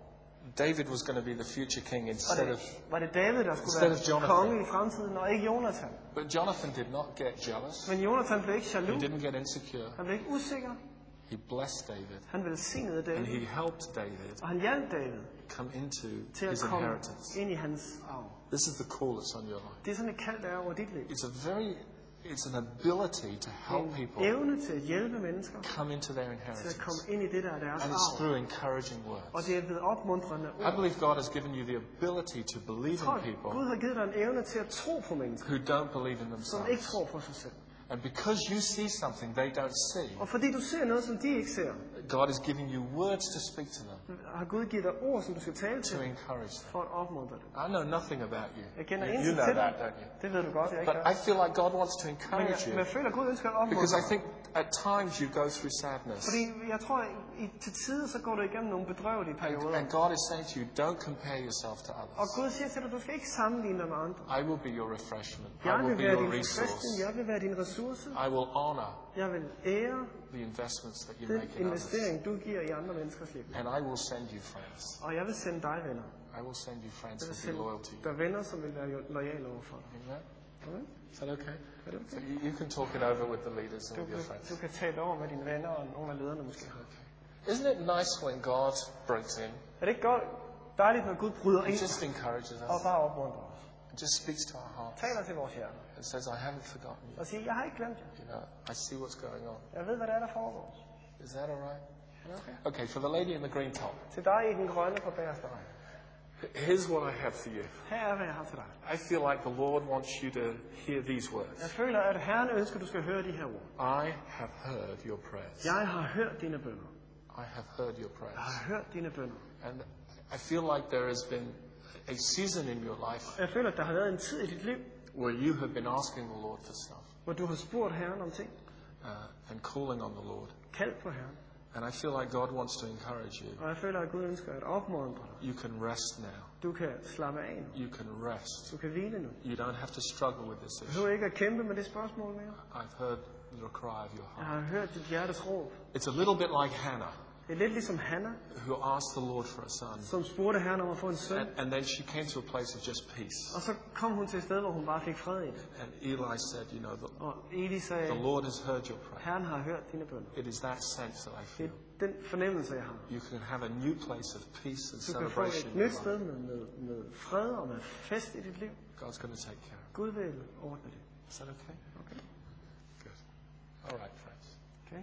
[SPEAKER 1] David was going to be the future king
[SPEAKER 2] Var
[SPEAKER 1] instead of...
[SPEAKER 2] det, var det David, der skulle
[SPEAKER 1] Instead of
[SPEAKER 2] være
[SPEAKER 1] Jonathan.
[SPEAKER 2] konge i fremtiden, og ikke Jonathan?
[SPEAKER 1] But Jonathan did not get jealous.
[SPEAKER 2] Men Jonathan blev ikke
[SPEAKER 1] He
[SPEAKER 2] jaloux.
[SPEAKER 1] didn't get insecure.
[SPEAKER 2] Han blev ikke usikker.
[SPEAKER 1] He blessed David.
[SPEAKER 2] Han velsignede
[SPEAKER 1] And
[SPEAKER 2] David.
[SPEAKER 1] he helped David
[SPEAKER 2] Og han hjalp David
[SPEAKER 1] come into
[SPEAKER 2] til at
[SPEAKER 1] his
[SPEAKER 2] komme
[SPEAKER 1] inheritance.
[SPEAKER 2] ind i hans arv.
[SPEAKER 1] This is the call that's on your life.
[SPEAKER 2] Det er sådan et kald, der er over dit liv.
[SPEAKER 1] It's a very... It's an ability to help
[SPEAKER 2] En
[SPEAKER 1] people
[SPEAKER 2] evne til at hjælpe mennesker
[SPEAKER 1] come into their
[SPEAKER 2] til at
[SPEAKER 1] inheritance.
[SPEAKER 2] komme ind i det, der er deres
[SPEAKER 1] And it's
[SPEAKER 2] arv.
[SPEAKER 1] through encouraging
[SPEAKER 2] Og
[SPEAKER 1] words.
[SPEAKER 2] det er ved opmuntrende
[SPEAKER 1] I
[SPEAKER 2] ord.
[SPEAKER 1] believe God has given you the ability to believe
[SPEAKER 2] Jeg tror,
[SPEAKER 1] in
[SPEAKER 2] at
[SPEAKER 1] people
[SPEAKER 2] Gud har givet dig en evne til at tro på mennesker,
[SPEAKER 1] who don't believe in
[SPEAKER 2] som ikke
[SPEAKER 1] themselves.
[SPEAKER 2] tror på sig selv.
[SPEAKER 1] And because you see something they don't see,
[SPEAKER 2] Og fordi du ser noget, som de ikke ser,
[SPEAKER 1] God is giving you words to speak to them,
[SPEAKER 2] har Gud givet dig ord, som du skal tale
[SPEAKER 1] to
[SPEAKER 2] til,
[SPEAKER 1] encourage them.
[SPEAKER 2] for at opmuntre dem.
[SPEAKER 1] I know nothing about you.
[SPEAKER 2] Jeg kender
[SPEAKER 1] You, you
[SPEAKER 2] intet
[SPEAKER 1] know
[SPEAKER 2] til
[SPEAKER 1] that,
[SPEAKER 2] dig.
[SPEAKER 1] don't you?
[SPEAKER 2] Det ved du godt, jeg ikke
[SPEAKER 1] But
[SPEAKER 2] gør.
[SPEAKER 1] I feel like God wants to
[SPEAKER 2] Men
[SPEAKER 1] encourage
[SPEAKER 2] jeg, men
[SPEAKER 1] you
[SPEAKER 2] jeg føler, at Gud ønsker at
[SPEAKER 1] because I
[SPEAKER 2] opmuntre dig.
[SPEAKER 1] think at times you go through sadness.
[SPEAKER 2] Fordi jeg tror, at i, til tider så går du igennem nogle bedrøvelige
[SPEAKER 1] And,
[SPEAKER 2] perioder.
[SPEAKER 1] and God is saying to you, don't compare yourself to
[SPEAKER 2] Og
[SPEAKER 1] others.
[SPEAKER 2] Gud siger til dig, du skal ikke sammenligne dig med andre.
[SPEAKER 1] I will be your refreshment. I
[SPEAKER 2] Jeg
[SPEAKER 1] will
[SPEAKER 2] vil
[SPEAKER 1] be
[SPEAKER 2] være
[SPEAKER 1] your
[SPEAKER 2] din
[SPEAKER 1] resource.
[SPEAKER 2] forfriskning, jeg vil være din ressource.
[SPEAKER 1] I will honor
[SPEAKER 2] Jeg vil ære
[SPEAKER 1] the investments that you
[SPEAKER 2] den
[SPEAKER 1] make in others.
[SPEAKER 2] investering, du giver i andre menneskers liv.
[SPEAKER 1] And I will send you friends.
[SPEAKER 2] Og jeg vil sende dig venner.
[SPEAKER 1] I will send you friends
[SPEAKER 2] Jeg vil
[SPEAKER 1] who will be loyal to
[SPEAKER 2] sende
[SPEAKER 1] you.
[SPEAKER 2] dig venner, som vil være lojale overfor dig.
[SPEAKER 1] Amen?
[SPEAKER 2] Amen.
[SPEAKER 1] Is that okay?
[SPEAKER 2] Er det
[SPEAKER 1] So
[SPEAKER 2] okay?
[SPEAKER 1] you, you can talk it over with the leaders and
[SPEAKER 2] Du,
[SPEAKER 1] with your
[SPEAKER 2] kan-
[SPEAKER 1] friends.
[SPEAKER 2] du kan tale over med dine venner og nogle af lederne måske.
[SPEAKER 1] Isn't it nice when God breaks in
[SPEAKER 2] Er det ikke godt, dejligt, når Gud bryder
[SPEAKER 1] and
[SPEAKER 2] ind
[SPEAKER 1] just encourages
[SPEAKER 2] og
[SPEAKER 1] us
[SPEAKER 2] bare opmuntrer os?
[SPEAKER 1] and just speaks to our hearts
[SPEAKER 2] Taler til vores hjerte
[SPEAKER 1] and says, I haven't forgotten you.
[SPEAKER 2] og siger, jeg har ikke glemt jer.
[SPEAKER 1] You know, I see what's going on.
[SPEAKER 2] Jeg ved, hvad der er, der foregår.
[SPEAKER 1] Is that all right?
[SPEAKER 2] Er det okay?
[SPEAKER 1] Okay, for the lady in the green top,
[SPEAKER 2] Til dig i den grønne på bagerste række.
[SPEAKER 1] here's what I have for you.
[SPEAKER 2] Her er, hvad jeg har til dig.
[SPEAKER 1] I feel like the Lord wants you to hear these
[SPEAKER 2] Jeg
[SPEAKER 1] words.
[SPEAKER 2] føler, at Herren ønsker, at du skal høre de her ord.
[SPEAKER 1] I have heard your prayers.
[SPEAKER 2] Jeg har hørt dine bønner.
[SPEAKER 1] I have heard your
[SPEAKER 2] Jeg
[SPEAKER 1] prayers.
[SPEAKER 2] har hørt dine bønner.
[SPEAKER 1] And I feel like there has been a season in your life
[SPEAKER 2] Jeg føler, at der har været en tid i dit liv,
[SPEAKER 1] where you have been asking the Lord for stuff
[SPEAKER 2] hvor du har spurgt Herren om ting.
[SPEAKER 1] uh, and calling on the Lord.
[SPEAKER 2] Kald på Herren.
[SPEAKER 1] And I feel like God wants to encourage you.
[SPEAKER 2] Og jeg føler, at Gud ønsker at opmuntre dig.
[SPEAKER 1] You can rest now.
[SPEAKER 2] Du kan slappe af nu.
[SPEAKER 1] You can rest.
[SPEAKER 2] Du kan hvile nu.
[SPEAKER 1] You don't have to struggle with this
[SPEAKER 2] Du
[SPEAKER 1] issue.
[SPEAKER 2] behøver ikke at kæmpe med det spørgsmål mere.
[SPEAKER 1] I've heard your cry of your
[SPEAKER 2] Jeg
[SPEAKER 1] heart.
[SPEAKER 2] har hørt dit hjertes råb.
[SPEAKER 1] It's a little bit like Hannah,
[SPEAKER 2] Det er lidt ligesom Hanna,
[SPEAKER 1] who asked the Lord for a son.
[SPEAKER 2] som spurgte Herren om at få en søn.
[SPEAKER 1] And, and then she came to a place of just peace.
[SPEAKER 2] Og så kom hun til et sted, hvor hun bare fik fred i det.
[SPEAKER 1] And Eli said, you know, the,
[SPEAKER 2] Og Eli sagde,
[SPEAKER 1] the Lord has heard your prayer.
[SPEAKER 2] Herren har hørt dine bønner.
[SPEAKER 1] It is that sense that I
[SPEAKER 2] Det
[SPEAKER 1] feel.
[SPEAKER 2] er den fornemmelse, jeg har.
[SPEAKER 1] You can have a new place of peace and
[SPEAKER 2] Du kan få
[SPEAKER 1] celebration.
[SPEAKER 2] et
[SPEAKER 1] in your
[SPEAKER 2] nyt
[SPEAKER 1] life.
[SPEAKER 2] sted med, med, med fred og med fest i dit liv.
[SPEAKER 1] God's going to take care of
[SPEAKER 2] Gud vil ordne det.
[SPEAKER 1] it. Is that okay?
[SPEAKER 2] Okay?
[SPEAKER 1] Good. All right, friends.
[SPEAKER 2] Okay?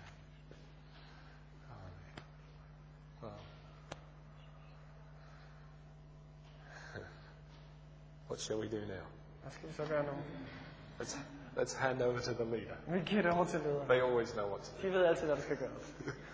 [SPEAKER 1] Well, what shall we do now?
[SPEAKER 2] Hvad skal vi så gøre nu?
[SPEAKER 1] Let's, let's hand over to the leader.
[SPEAKER 2] Vi giver det over til lederen.
[SPEAKER 1] They always know what to do.
[SPEAKER 2] De ved altid, hvad der skal gøres.